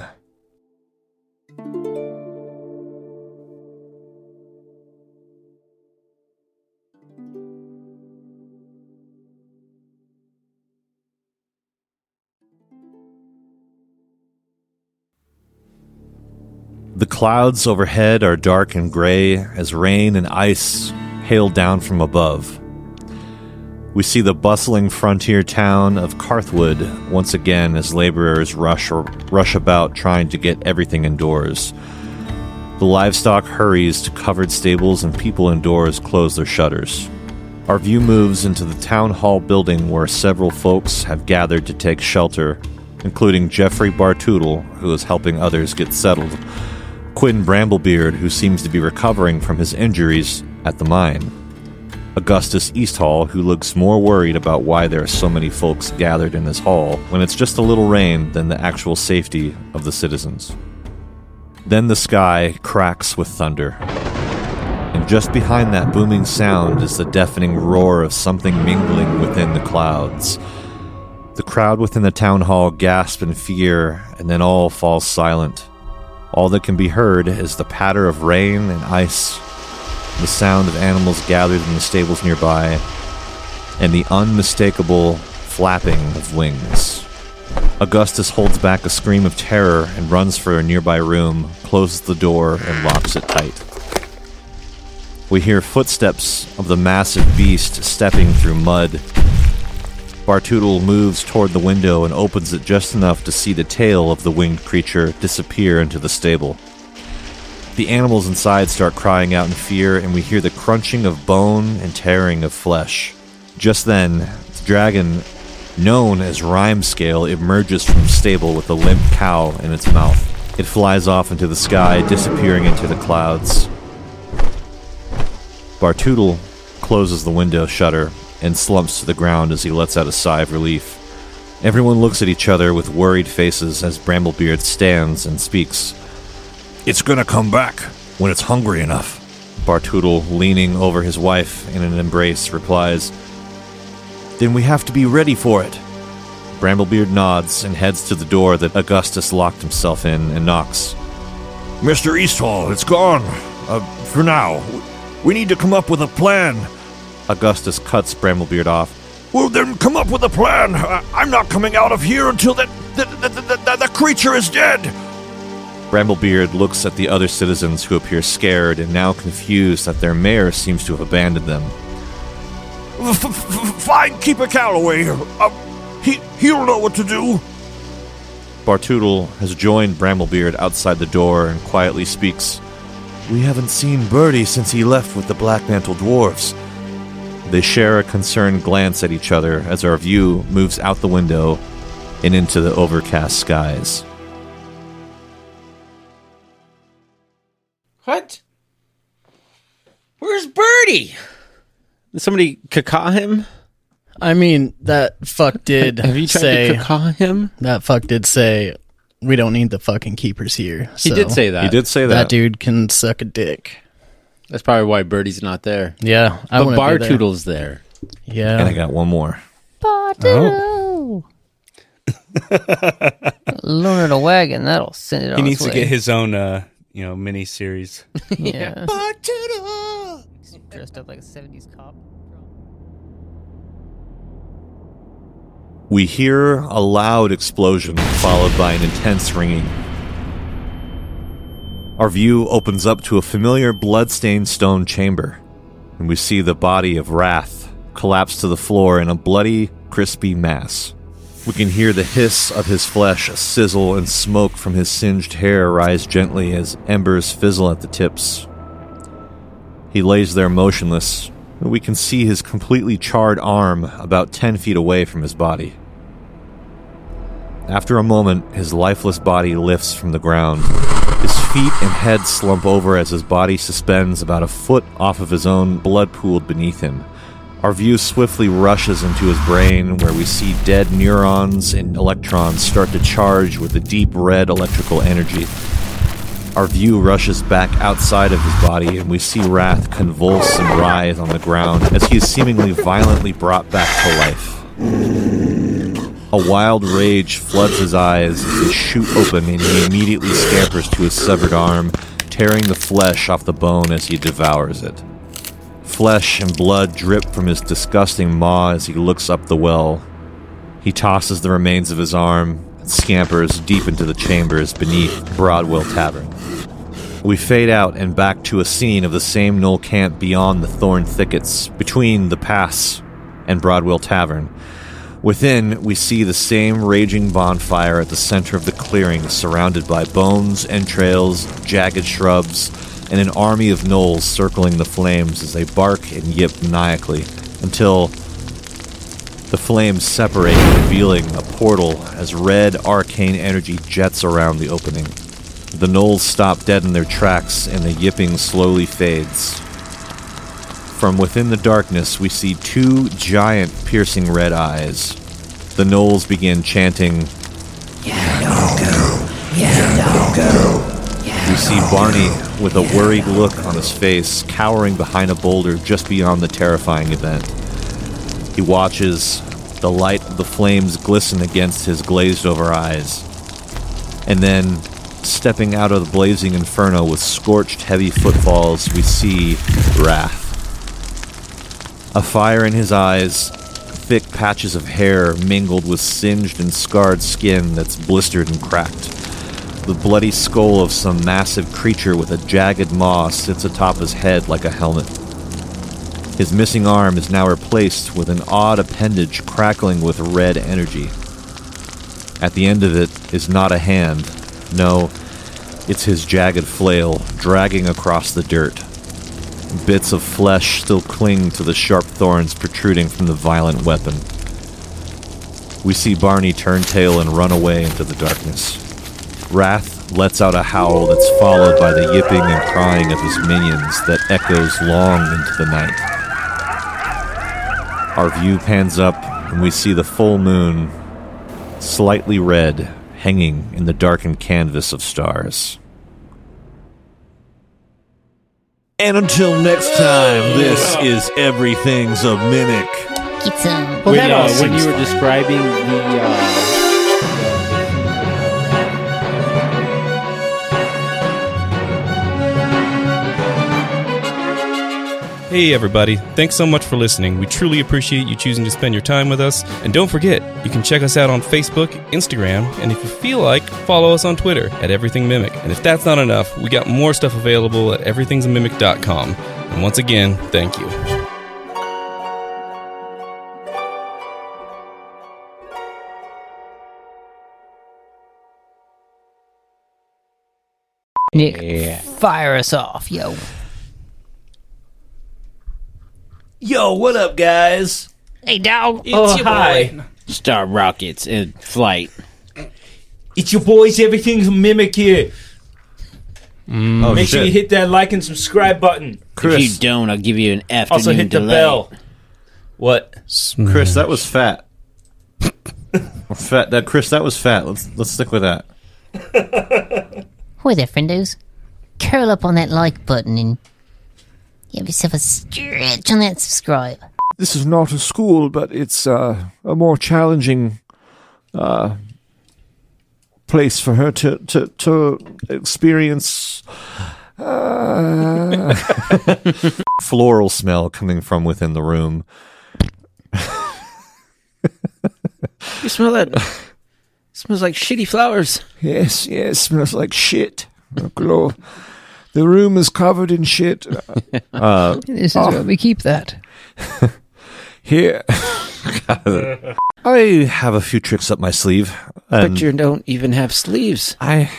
The clouds overhead are dark and gray as rain and ice hail down from above. We see the bustling frontier town of Carthwood once again as laborers rush or rush about trying to get everything indoors. The livestock hurries to covered stables and people indoors close their shutters. Our view moves into the town hall building where several folks have gathered to take shelter, including Jeffrey Bartootle, who is helping others get settled, Quinn Bramblebeard, who seems to be recovering from his injuries at the mine, Augustus Easthall, who looks more worried about why there are so many folks gathered in this hall when it's just a little rain than the actual safety of the citizens. Then the sky cracks with thunder, and just behind that booming sound is the deafening roar of something mingling within the clouds. The crowd within the town hall gasp in fear, and then all falls silent. All that can be heard is the patter of rain and ice, the sound of animals gathered in the stables nearby, and the unmistakable flapping of wings. Augustus holds back a scream of terror and runs for a nearby room, closes the door, and locks it tight. We hear footsteps of the massive beast stepping through mud. Bartootle moves toward the window and opens it just enough to see the tail of the winged creature disappear into the stable. The animals inside start crying out in fear, and we hear the crunching of bone and tearing of flesh. Just then, the dragon, known as Rhymescale, emerges from the stable with a limp cow in its mouth. It flies off into the sky, disappearing into the clouds. Bartootle closes the window shutter and slumps to the ground as he lets out a sigh of relief. Everyone looks at each other with worried faces as Bramblebeard stands and speaks. It's gonna come back when it's hungry enough. Bartootle, leaning over his wife in an embrace, replies, "Then we have to be ready for it." Bramblebeard nods and heads to the door that Augustus locked himself in and knocks. Mister Easthall, it's gone. Uh, for now. We need to come up with a plan Augustus cuts Bramblebeard off. Well, then come up with a plan. Uh, I'm not coming out of here until that the, the, the, the, the creature is dead. Bramblebeard looks at the other citizens who appear scared and now confused that their mayor seems to have abandoned them. F- f- fine, Keeper Calloway. Uh, he, he'll know what to do. Bartootle has joined Bramblebeard outside the door and quietly speaks. We haven't seen Birdie since he left with the Black Mantle Dwarves. They share a concerned glance at each other as our view moves out the window and into the overcast skies. What? Where's Birdie? Did somebody caca him? I mean, that fuck did Have you tried say... to caca him? That fuck did say, we don't need the fucking keepers here. He So did say that. He did say that. that dude can suck a dick. That's probably why Birdie's not there. Yeah, I But want to be there. Bartootle's there. Yeah. And I got one more. Oh. Loan the wagon. That'll send it on He needs its to way. get his own, uh, you know, mini series. Yeah. Dressed up like a seventies cop. We hear a loud explosion followed by an intense ringing. Our view opens up to a familiar blood-stained stone chamber, and we see the body of Wrath collapse to the floor in a bloody, crispy mass. We can hear the hiss of his flesh sizzle and smoke from his singed hair rise gently as embers fizzle at the tips. He lays there motionless, and we can see his completely charred arm about ten feet away from his body. After a moment, his lifeless body lifts from the ground. His feet and head slump over as his body suspends about a foot off of his own blood pooled beneath him. Our view swiftly rushes into his brain, where we see dead neurons and electrons start to charge with a deep red electrical energy. Our view rushes back outside of his body, and we see Wrath convulse and writhe on the ground as he is seemingly violently brought back to life. A wild rage floods his eyes as they shoot open, and he immediately scampers to his severed arm, tearing the flesh off the bone as he devours it. Flesh and blood drip from his disgusting maw as he looks up the well. He tosses the remains of his arm and scampers deep into the chambers beneath Broadwell Tavern. We fade out and back to a scene of the same knoll camp beyond the thorn thickets, between the pass and Broadwell Tavern. Within, we see the same raging bonfire at the center of the clearing, surrounded by bones, entrails, jagged shrubs, and an army of gnolls circling the flames as they bark and yip maniacally, until the flames separate, revealing a portal as red arcane energy jets around the opening. The gnolls stop dead in their tracks, and the yipping slowly fades. From within the darkness, we see two giant, piercing red eyes. The gnolls begin chanting, Yeah, no, go. Yeah, no, go. We see Barney with a worried look on his face, cowering behind a boulder just beyond the terrifying event. He watches the light of the flames glisten against his glazed-over eyes. And then, stepping out of the blazing inferno with scorched, heavy footfalls, we see Wrath. A fire in his eyes, thick patches of hair mingled with singed and scarred skin that's blistered and cracked. The bloody skull of some massive creature with a jagged maw sits atop his head like a helmet. His missing arm is now replaced with an odd appendage crackling with red energy. At the end of it is not a hand. No, it's his jagged flail dragging across the dirt. Bits of flesh still cling to the sharp thorns protruding from the violent weapon. We see Barney turn tail and run away into the darkness. Wrath lets out a howl that's followed by the yipping and crying of his minions that echoes long into the night. Our view pans up, and we see the full moon, slightly red, hanging in the darkened canvas of stars. And until next time, this is Everything's a Mimic. Get some. Well, when, uh, when you were describing the... Uh, Hey everybody, thanks so much for listening. We truly appreciate you choosing to spend your time with us. And don't forget, you can check us out on Facebook, Instagram, and if you feel like, follow us on Twitter at Everything Mimic. And if that's not enough, we got more stuff available at everythings a mimic dot com. And once again, thank you. Nick, Yeah. fire us off, yo. Yo, what up, guys? Hey, dog. It's your boy. Star rockets in flight. It's your boys. Everything's a mimic here. Oh, Make sure shit. you hit that like and subscribe button. Chris, If you don't, I'll give you an afternoon Also hit the delay. bell. What? Chris, that was fat. Fat. That Chris, that was fat. Let's let's stick with that. Hi there, friendos. Curl up on that like button and give yourself a stretch on that subscribe. This is not a school, but it's uh, a more challenging uh, place for her to to, to experience. Uh, Floral smell coming from within the room. You smell that? Smells like shitty flowers. yes, yes, smells like shit. Oh, Lord. The room is covered in shit. Uh, This is Oh. where we keep that. Here, I have a few tricks up my sleeve, and But you don't even have sleeves. I.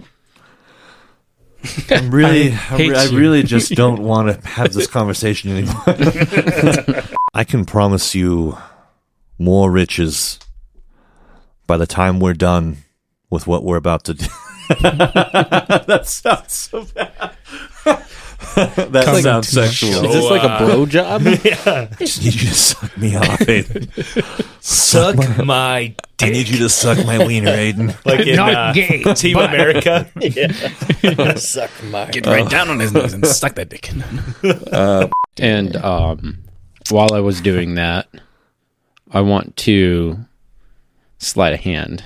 I'm really, I I, hate I you. really just don't want to have this conversation anymore. I can promise you more riches by the time we're done with what we're about to do. That sounds so bad. That Coming sounds to my sexual. show. Is this like a blow job? I just need you to suck me off, Aiden. Suck my- my I dick. need you to suck my wiener, Aiden. Like in Not uh, gay, Team America. Yeah. Suck my Get right down on his nose and suck that dick. And um, while I was doing that, I want to slide a hand.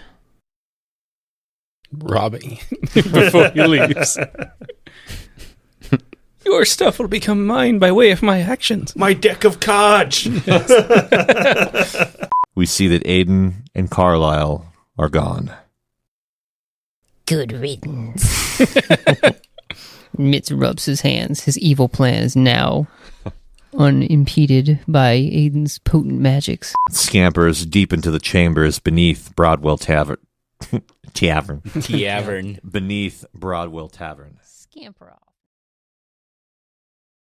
Robbie before he leaves. Your stuff will become mine by way of my actions. My deck of cards. We see that Aiden and Carlisle are gone. Good riddance. Mitz rubs his hands. His evil plan is now unimpeded by Aiden's potent magics. Scampers deep into the chambers beneath Broadwell Tavern. Tavern. Tavern. Beneath Broadwell Tavern. Scamper off.